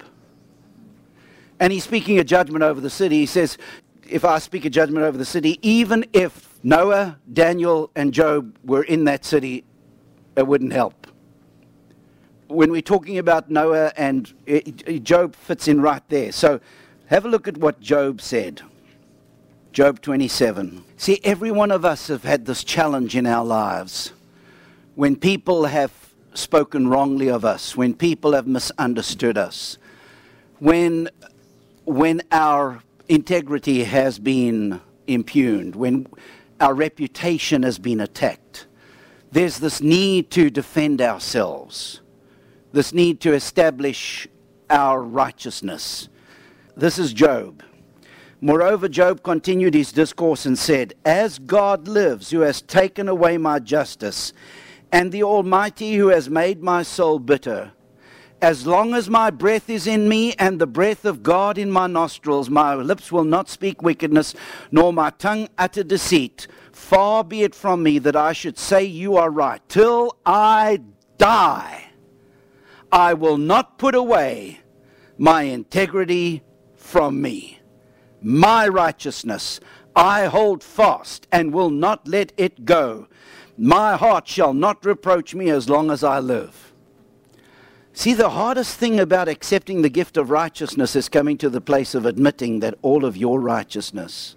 And he's speaking a judgment over the city. He says, if I speak a judgment over the city, even if Noah, Daniel, and Job were in that city, it wouldn't help. When we're talking about Noah and Job fits in right there. So have a look at what Job said. Job twenty-seven. See, every one of us have had this challenge in our lives. When people have spoken wrongly of us, when people have misunderstood us, when when our integrity has been impugned, when our reputation has been attacked, there's this need to defend ourselves, this need to establish our righteousness. This is Job. Moreover, Job continued his discourse and said, As God lives, who has taken away my justice, and the Almighty who has made my soul bitter, as long as my breath is in me and the breath of God in my nostrils, my lips will not speak wickedness, nor my tongue utter deceit. Far be it from me that I should say you are right. Till I die, I will not put away my integrity from me. My righteousness I hold fast and will not let it go. My heart shall not reproach me as long as I live. See, the hardest thing about accepting the gift of righteousness is coming to the place of admitting that all of your righteousness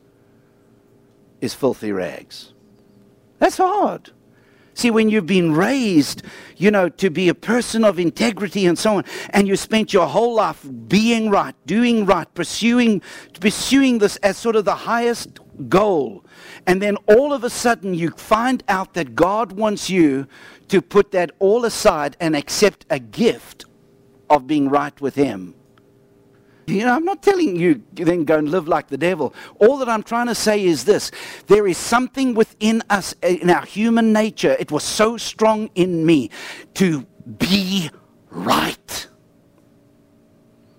is filthy rags. That's hard. See, when you've been raised, you know, to be a person of integrity and so on, and you spent your whole life being right, doing right, pursuing, pursuing this as sort of the highest goal, and then all of a sudden you find out that God wants you to put that all aside and accept a gift of being right with Him. You know, I'm not telling you then go and live like the devil. All that I'm trying to say is this. There is something within us, in our human nature, it was so strong in me to be right.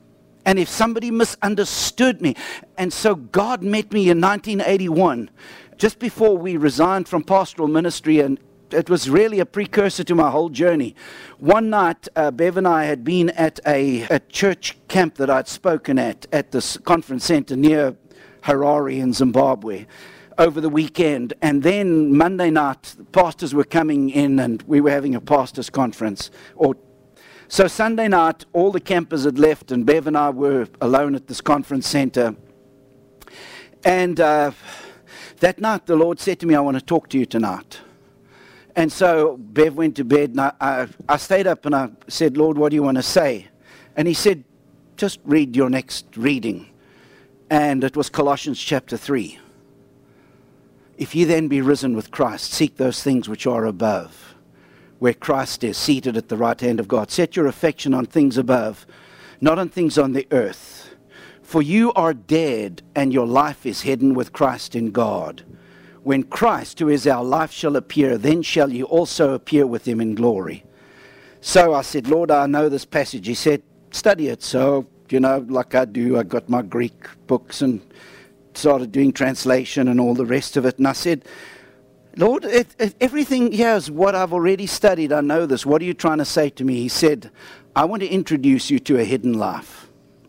And if somebody misunderstood me. And so God met me in nineteen eighty-one, just before we resigned from pastoral ministry, and it was really a precursor to my whole journey. One night, uh, Bev and I had been at a, a church camp that I'd spoken at, at this conference center near Harare in Zimbabwe, over the weekend. And then Monday night, pastors were coming in and we were having a pastors conference. Or So Sunday night, all the campers had left and Bev and I were alone at this conference center. And uh, that night, the Lord said to me, I want to talk to you tonight. And so Bev went to bed, and I, I, I stayed up and I said, Lord, what do you want to say? And he said, just read your next reading. And it was Colossians chapter three. If ye then be risen with Christ, seek those things which are above, where Christ is seated at the right hand of God. Set your affection on things above, not on things on the earth. For you are dead, and your life is hidden with Christ in God. When Christ, who is our life, shall appear, then shall you also appear with him in glory. So I said, Lord, I know this passage. He said, study it. So, you know, like I do, I got my Greek books and started doing translation and all the rest of it. And I said, Lord, it, it, everything here is what I've already studied. I know this. What are you trying to say to me? He said, I want to introduce you to a hidden life.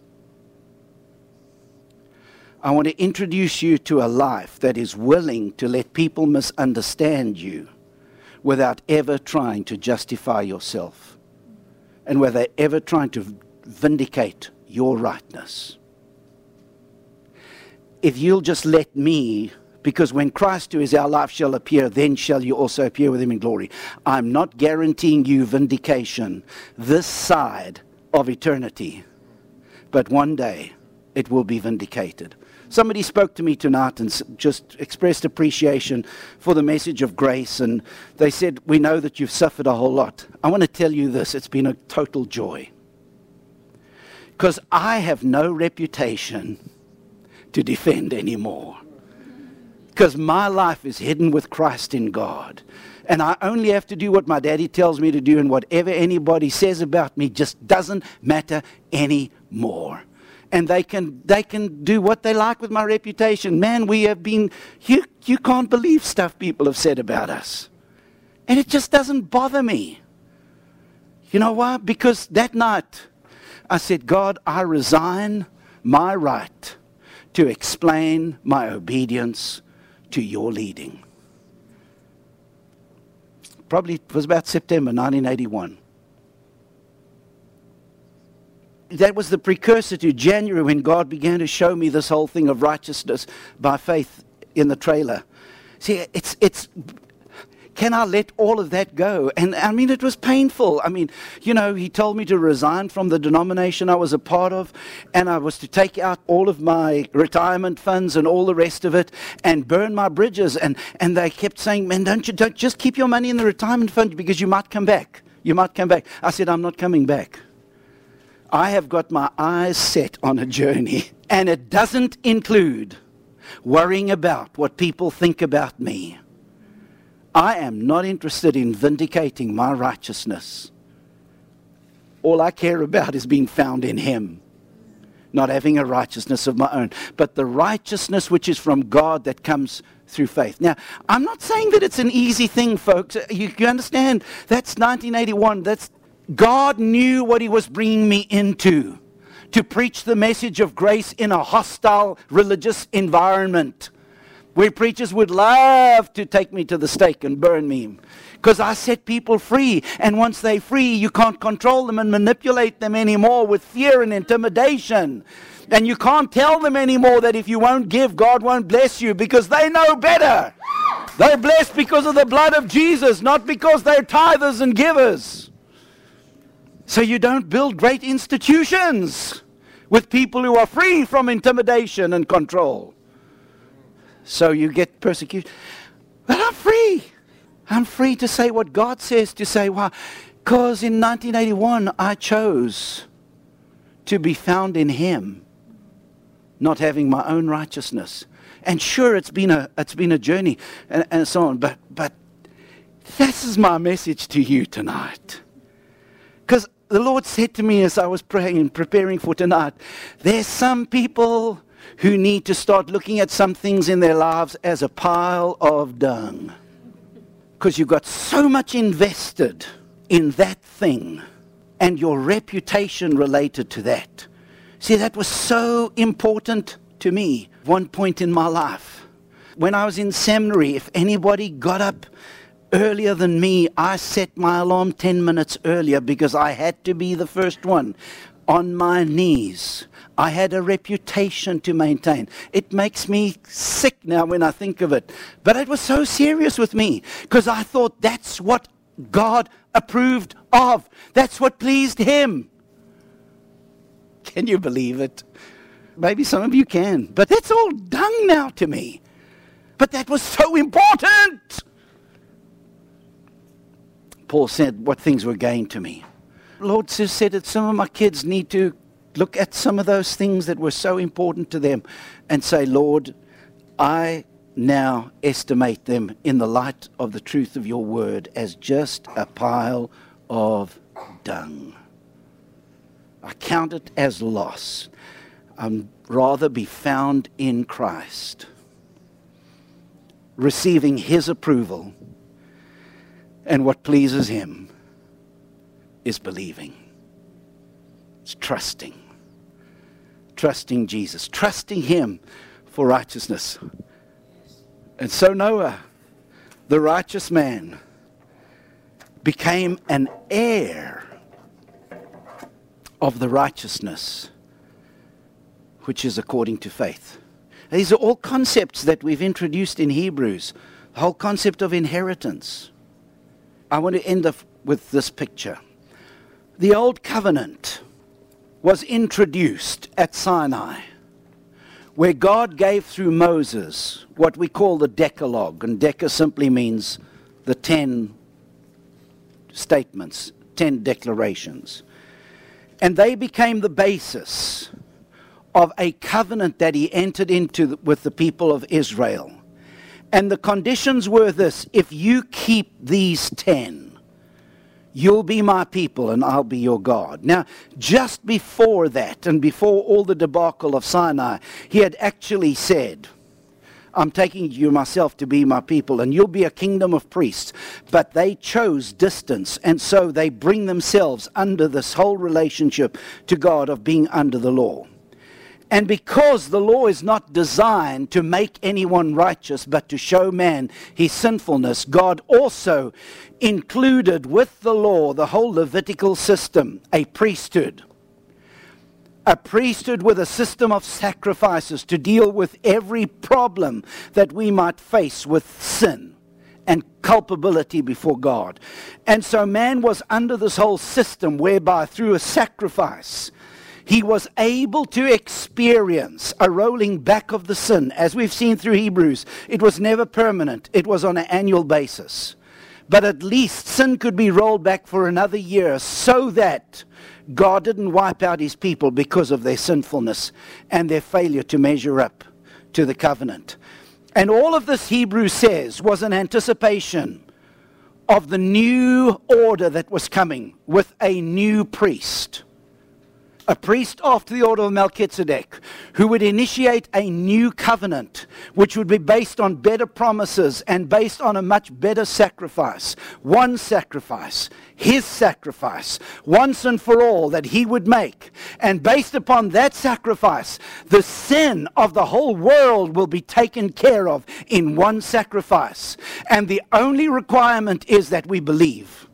I want to introduce you to a life that is willing to let people misunderstand you without ever trying to justify yourself and without ever trying to vindicate your rightness. If you'll just let me, because when Christ, who is our life, shall appear, then shall you also appear with him in glory. I'm not guaranteeing you vindication this side of eternity, but one day it will be vindicated. Somebody spoke to me tonight and just expressed appreciation for the message of grace. And they said, we know that you've suffered a whole lot. I want to tell you this. It's been a total joy. Because I have no reputation to defend anymore. Because my life is hidden with Christ in God. And I only have to do what my daddy tells me to do. And whatever anybody says about me just doesn't matter anymore. And they can they can do what they like with my reputation. Man, we have been, you, you can't believe stuff people have said about us. And it just doesn't bother me. You know why? Because that night, I said, God, I resign my right to explain my obedience to your leading. Probably it was about September nineteen eighty-one. That was the precursor to January when God began to show me this whole thing of righteousness by faith in the trailer. See, it's, it's, can I let all of that go? And I mean, it was painful. I mean, you know, he told me to resign from the denomination I was a part of, and I was to take out all of my retirement funds and all the rest of it and burn my bridges. And, and they kept saying, man, don't you, don't just keep your money in the retirement fund because you might come back. You might come back. I said, I'm not coming back. I have got my eyes set on a journey, and it doesn't include worrying about what people think about me. I am not interested in vindicating my righteousness. All I care about is being found in him, not having a righteousness of my own, but the righteousness which is from God that comes through faith. Now, I'm not saying that it's an easy thing, folks. You, you understand? That's nineteen eighty-one. That's God knew what he was bringing me into, to preach the message of grace in a hostile religious environment where preachers would love to take me to the stake and burn me because I set people free. And once they're free, you can't control them and manipulate them anymore with fear and intimidation. And you can't tell them anymore that if you won't give, God won't bless you, because they know better. They're blessed because of the blood of Jesus, not because they're tithers and givers. So you don't build great institutions with people who are free from intimidation and control. So you get persecution. But I'm free. I'm free to say what God says to say. Why? Because in nineteen eighty-one, I chose to be found in him, not having my own righteousness. And sure, it's been a it's been a journey and, and so on. But but this is my message to you tonight. Because the Lord said to me as I was praying and preparing for tonight, there's some people who need to start looking at some things in their lives as a pile of dung. Because you've got so much invested in that thing and your reputation related to that. See, that was so important to me at one point in my life. When I was in seminary, if anybody got up earlier than me, I set my alarm ten minutes earlier because I had to be the first one on my knees. I had a reputation to maintain. It makes me sick now when I think of it. But it was so serious with me because I thought that's what God approved of. That's what pleased Him. Can you believe it? Maybe some of you can. But that's all dung now to me. But that was so important. Paul said what things were gain to me. The Lord said that some of my kids need to look at some of those things that were so important to them and say, Lord, I now estimate them in the light of the truth of your word as just a pile of dung. I count it as loss. I'd rather be found in Christ, receiving His approval, and what pleases Him is believing. It's trusting. Trusting Jesus. Trusting Him for righteousness. And so Noah, the righteous man, became an heir of the righteousness which is according to faith. These are all concepts that we've introduced in Hebrews. The whole concept of inheritance. I want to end up with this picture. The old covenant was introduced at Sinai, where God gave through Moses what we call the Decalogue. And Deca simply means the ten statements, ten declarations. And they became the basis of a covenant that He entered into with the people of Israel. And the conditions were this: if you keep these ten, you'll be my people and I'll be your God. Now, just before that and before all the debacle of Sinai, He had actually said, I'm taking you myself to be my people and you'll be a kingdom of priests. But they chose distance, and so they bring themselves under this whole relationship to God of being under the law. And because the law is not designed to make anyone righteous, but to show man his sinfulness, God also included with the law, the whole Levitical system, a priesthood. A priesthood with a system of sacrifices to deal with every problem that we might face with sin and culpability before God. And so man was under this whole system whereby through a sacrifice, he was able to experience a rolling back of the sin. As we've seen through Hebrews, it was never permanent. It was on an annual basis. But at least sin could be rolled back for another year so that God didn't wipe out His people because of their sinfulness and their failure to measure up to the covenant. And all of this, Hebrews says, was an anticipation of the new order that was coming with a new priest. A priest after the order of Melchizedek, who would initiate a new covenant, which would be based on better promises and based on a much better sacrifice. One sacrifice, His sacrifice, once and for all that He would make. And based upon that sacrifice, the sin of the whole world will be taken care of in one sacrifice. And the only requirement is that we believe.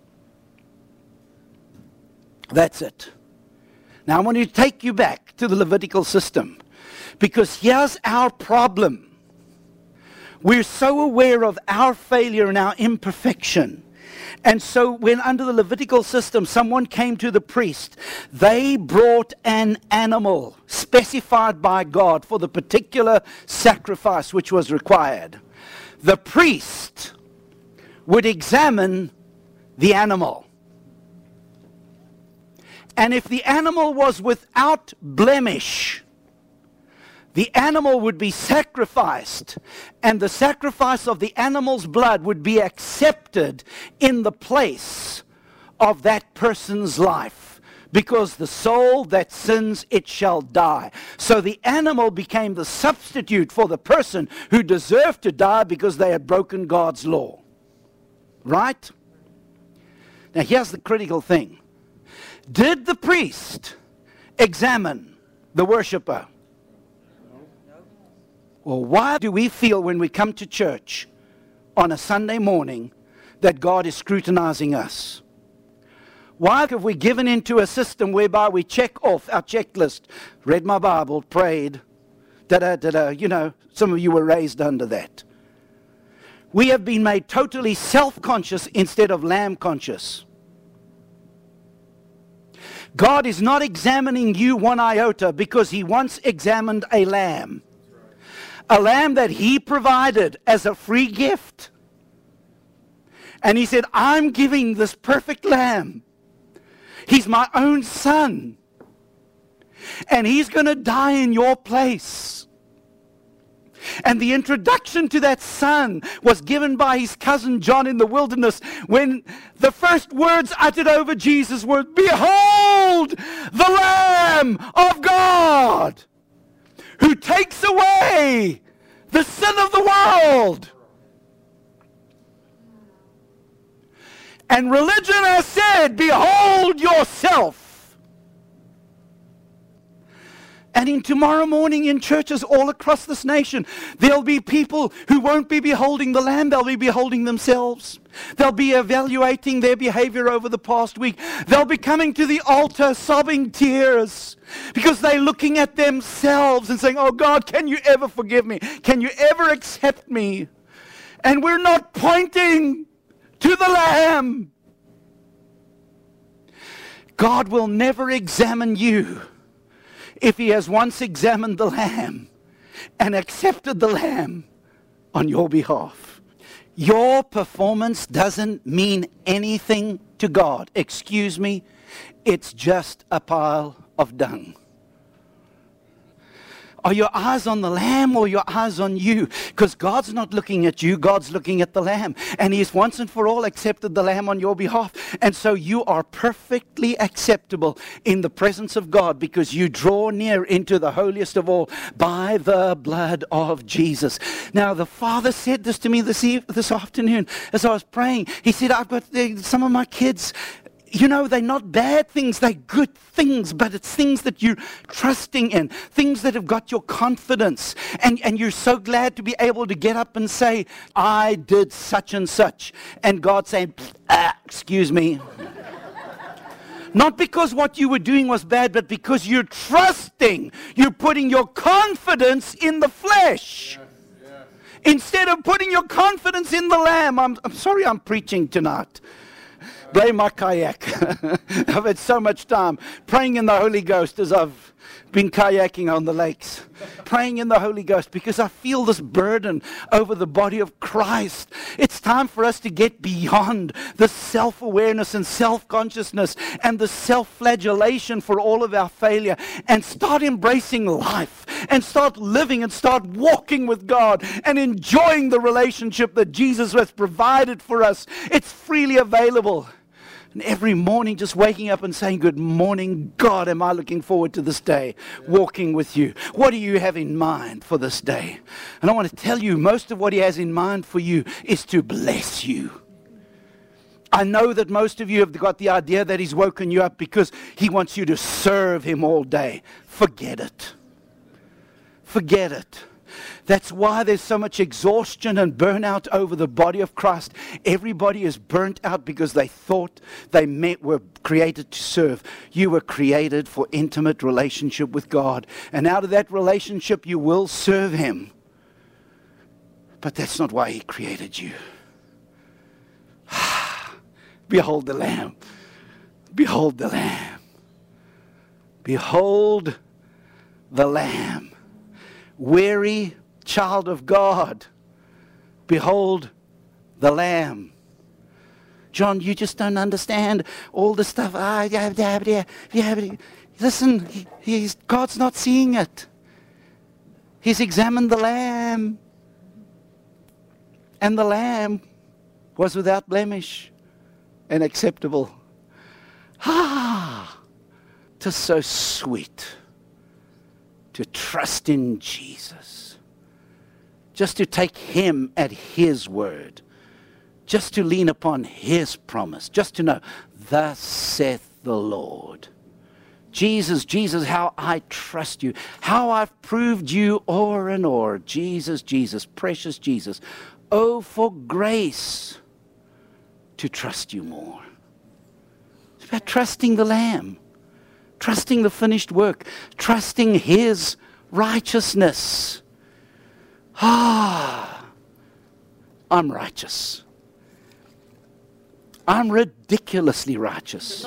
That's it. Now I want to take you back to the Levitical system, because here's our problem. We're so aware of our failure and our imperfection. And so when under the Levitical system someone came to the priest, they brought an animal specified by God for the particular sacrifice which was required. The priest would examine the animal. And if the animal was without blemish, the animal would be sacrificed, and the sacrifice of the animal's blood would be accepted in the place of that person's life. Because the soul that sins, it shall die. So the animal became the substitute for the person who deserved to die because they had broken God's law. Right? Now here's the critical thing. Did the priest examine the worshiper? Well, why do we feel when we come to church on a Sunday morning that God is scrutinizing us? Why have we given into a system whereby we check off our checklist? Read my Bible, prayed, da-da, da-da. You know, some of you were raised under that. We have been made totally self-conscious instead of lamb-conscious. God is not examining you one iota because He once examined a lamb. A lamb that He provided as a free gift. And He said, I'm giving this perfect lamb. He's my own son. And He's going to die in your place. And the introduction to that son was given by His cousin John in the wilderness when the first words uttered over Jesus were, Behold the Lamb of God who takes away the sin of the world. And religion has said, behold yourself. And in tomorrow morning in churches all across this nation, there'll be people who won't be beholding the Lamb, they'll be beholding themselves. They'll be evaluating their behavior over the past week. They'll be coming to the altar sobbing tears because they're looking at themselves and saying, oh God, can you ever forgive me? Can you ever accept me? And we're not pointing to the Lamb. God will never examine you if He has once examined the Lamb and accepted the Lamb on your behalf. Your performance doesn't mean anything to God. Excuse me, it's just a pile of dung. Are your eyes on the Lamb or your eyes on you? Because God's not looking at you, God's looking at the Lamb. And He's once and for all accepted the Lamb on your behalf. And so you are perfectly acceptable in the presence of God because you draw near into the holiest of all by the blood of Jesus. Now the Father said this to me this, eve- this afternoon as I was praying. He said, I've got uh, some of my kids. You know, they're not bad things, they're good things, but it's things that you're trusting in, things that have got your confidence. And, and you're so glad to be able to get up and say, I did such and such. And God saying, ah, excuse me. Not because what you were doing was bad, but because you're trusting. You're putting your confidence in the flesh. Yes, yes. Instead of putting your confidence in the Lamb. I'm, I'm sorry I'm preaching tonight. Blame my kayak. I've had so much time praying in the Holy Ghost as I've been kayaking on the lakes. Praying in the Holy Ghost because I feel this burden over the body of Christ. It's time for us to get beyond the self-awareness and self-consciousness and the self-flagellation for all of our failure and start embracing life and start living and start walking with God and enjoying the relationship that Jesus has provided for us. It's freely available. And every morning just waking up and saying, good morning, God, am I looking forward to this day, walking with you. What do you have in mind for this day? And I want to tell you, most of what He has in mind for you is to bless you. I know that most of you have got the idea that He's woken you up because He wants you to serve Him all day. Forget it. Forget it. That's why there's so much exhaustion and burnout over the body of Christ. Everybody is burnt out because they thought they met, were created to serve. You were created for intimate relationship with God. And out of that relationship, you will serve Him. But that's not why He created you. Behold the Lamb. Behold the Lamb. Behold the Lamb. Weary child of God, behold the Lamb. John, you just don't understand all the stuff. Ah, yeah, yeah, yeah, yeah. Listen, he, he's, God's not seeing it. He's examined the Lamb. And the Lamb was without blemish and acceptable Ah, it is so sweet to trust in Jesus. Just to take Him at His word. Just to lean upon His promise. Just to know, thus saith the Lord. Jesus, Jesus, how I trust you. How I've proved you o'er and o'er. Jesus, Jesus, precious Jesus. Oh, for grace to trust you more. It's about trusting the Lamb. Trusting the finished work. Trusting His righteousness. Ah, I'm righteous. I'm ridiculously righteous.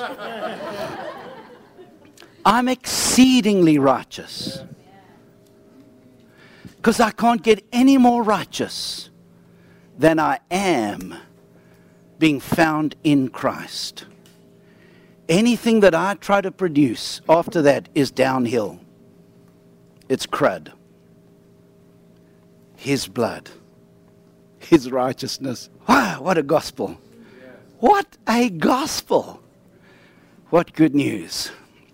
I'm exceedingly righteous. Because I can't get any more righteous than I am being found in Christ. Anything that I try to produce after that is downhill. It's crud. His blood. His righteousness. Wow, what a gospel. What a gospel. What good news.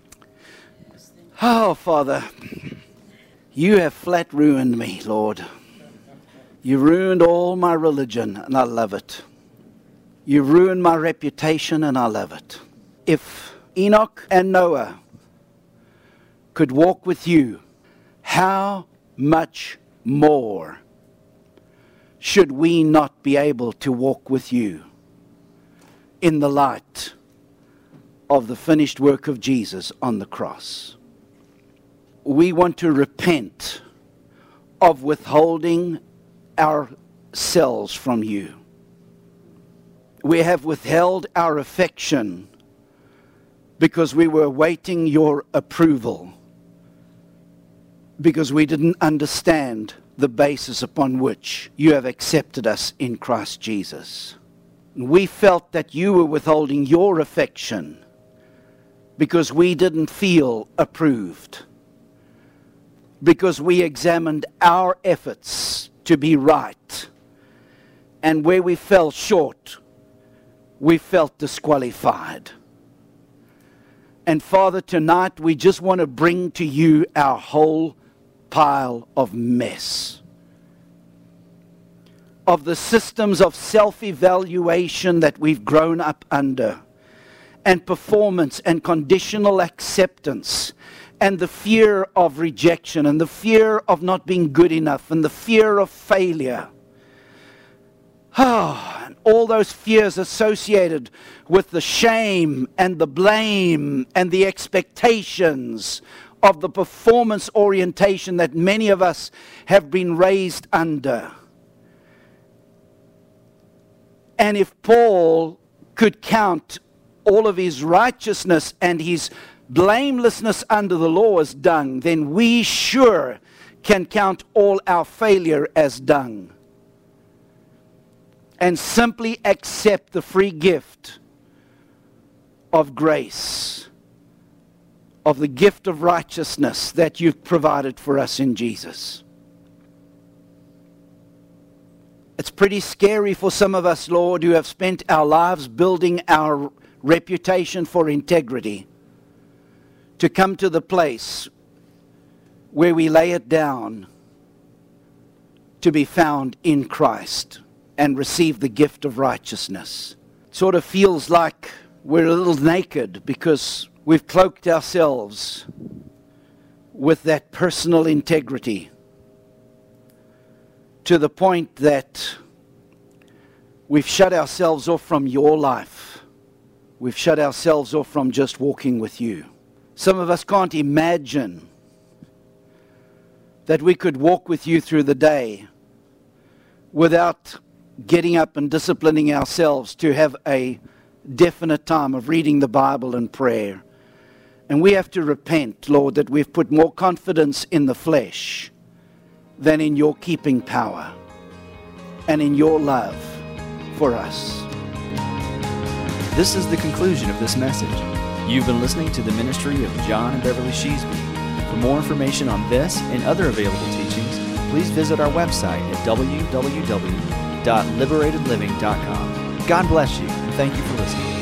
Oh, Father, you have flat ruined me, Lord. You ruined all my religion, and I love it. You ruined my reputation, and I love it. If Enoch and Noah could walk with you, how much more should we not be able to walk with you in the light of the finished work of Jesus on the cross? We want to repent of withholding ourselves from you. We have withheld our affection because we were awaiting your approval, because we didn't understand the basis upon which you have accepted us in Christ Jesus. We felt that you were withholding your affection because we didn't feel approved, because we examined our efforts to be right, and where we fell short, we felt disqualified. And Father, tonight we just want to bring to you our whole pile of mess, of the systems of self-evaluation that we've grown up under, and performance and conditional acceptance, and the fear of rejection, and the fear of not being good enough, and the fear of failure. Oh, and all those fears associated with the shame and the blame and the expectations of the performance orientation that many of us have been raised under. And if Paul could count all of his righteousness and his blamelessness under the law as dung, then we sure can count all our failure as dung. And simply accept the free gift of grace, of the gift of righteousness that you've provided for us in Jesus. It's pretty scary for some of us, Lord, who have spent our lives building our reputation for integrity, to come to the place where we lay it down to be found in Christ and receive the gift of righteousness. It sort of feels like we're a little naked because we've cloaked ourselves with that personal integrity to the point that we've shut ourselves off from your life. We've shut ourselves off from just walking with you. Some of us can't imagine that we could walk with you through the day without getting up and disciplining ourselves to have a definite time of reading the Bible and prayer. And we have to repent, Lord, that we've put more confidence in the flesh than in your keeping power and in your love for us. This is the conclusion of this message. You've been listening to the ministry of John and Beverly Sheasby. For more information on this and other available teachings, please visit our website at w w w dot liberated living dot com. God bless you, and thank you for listening.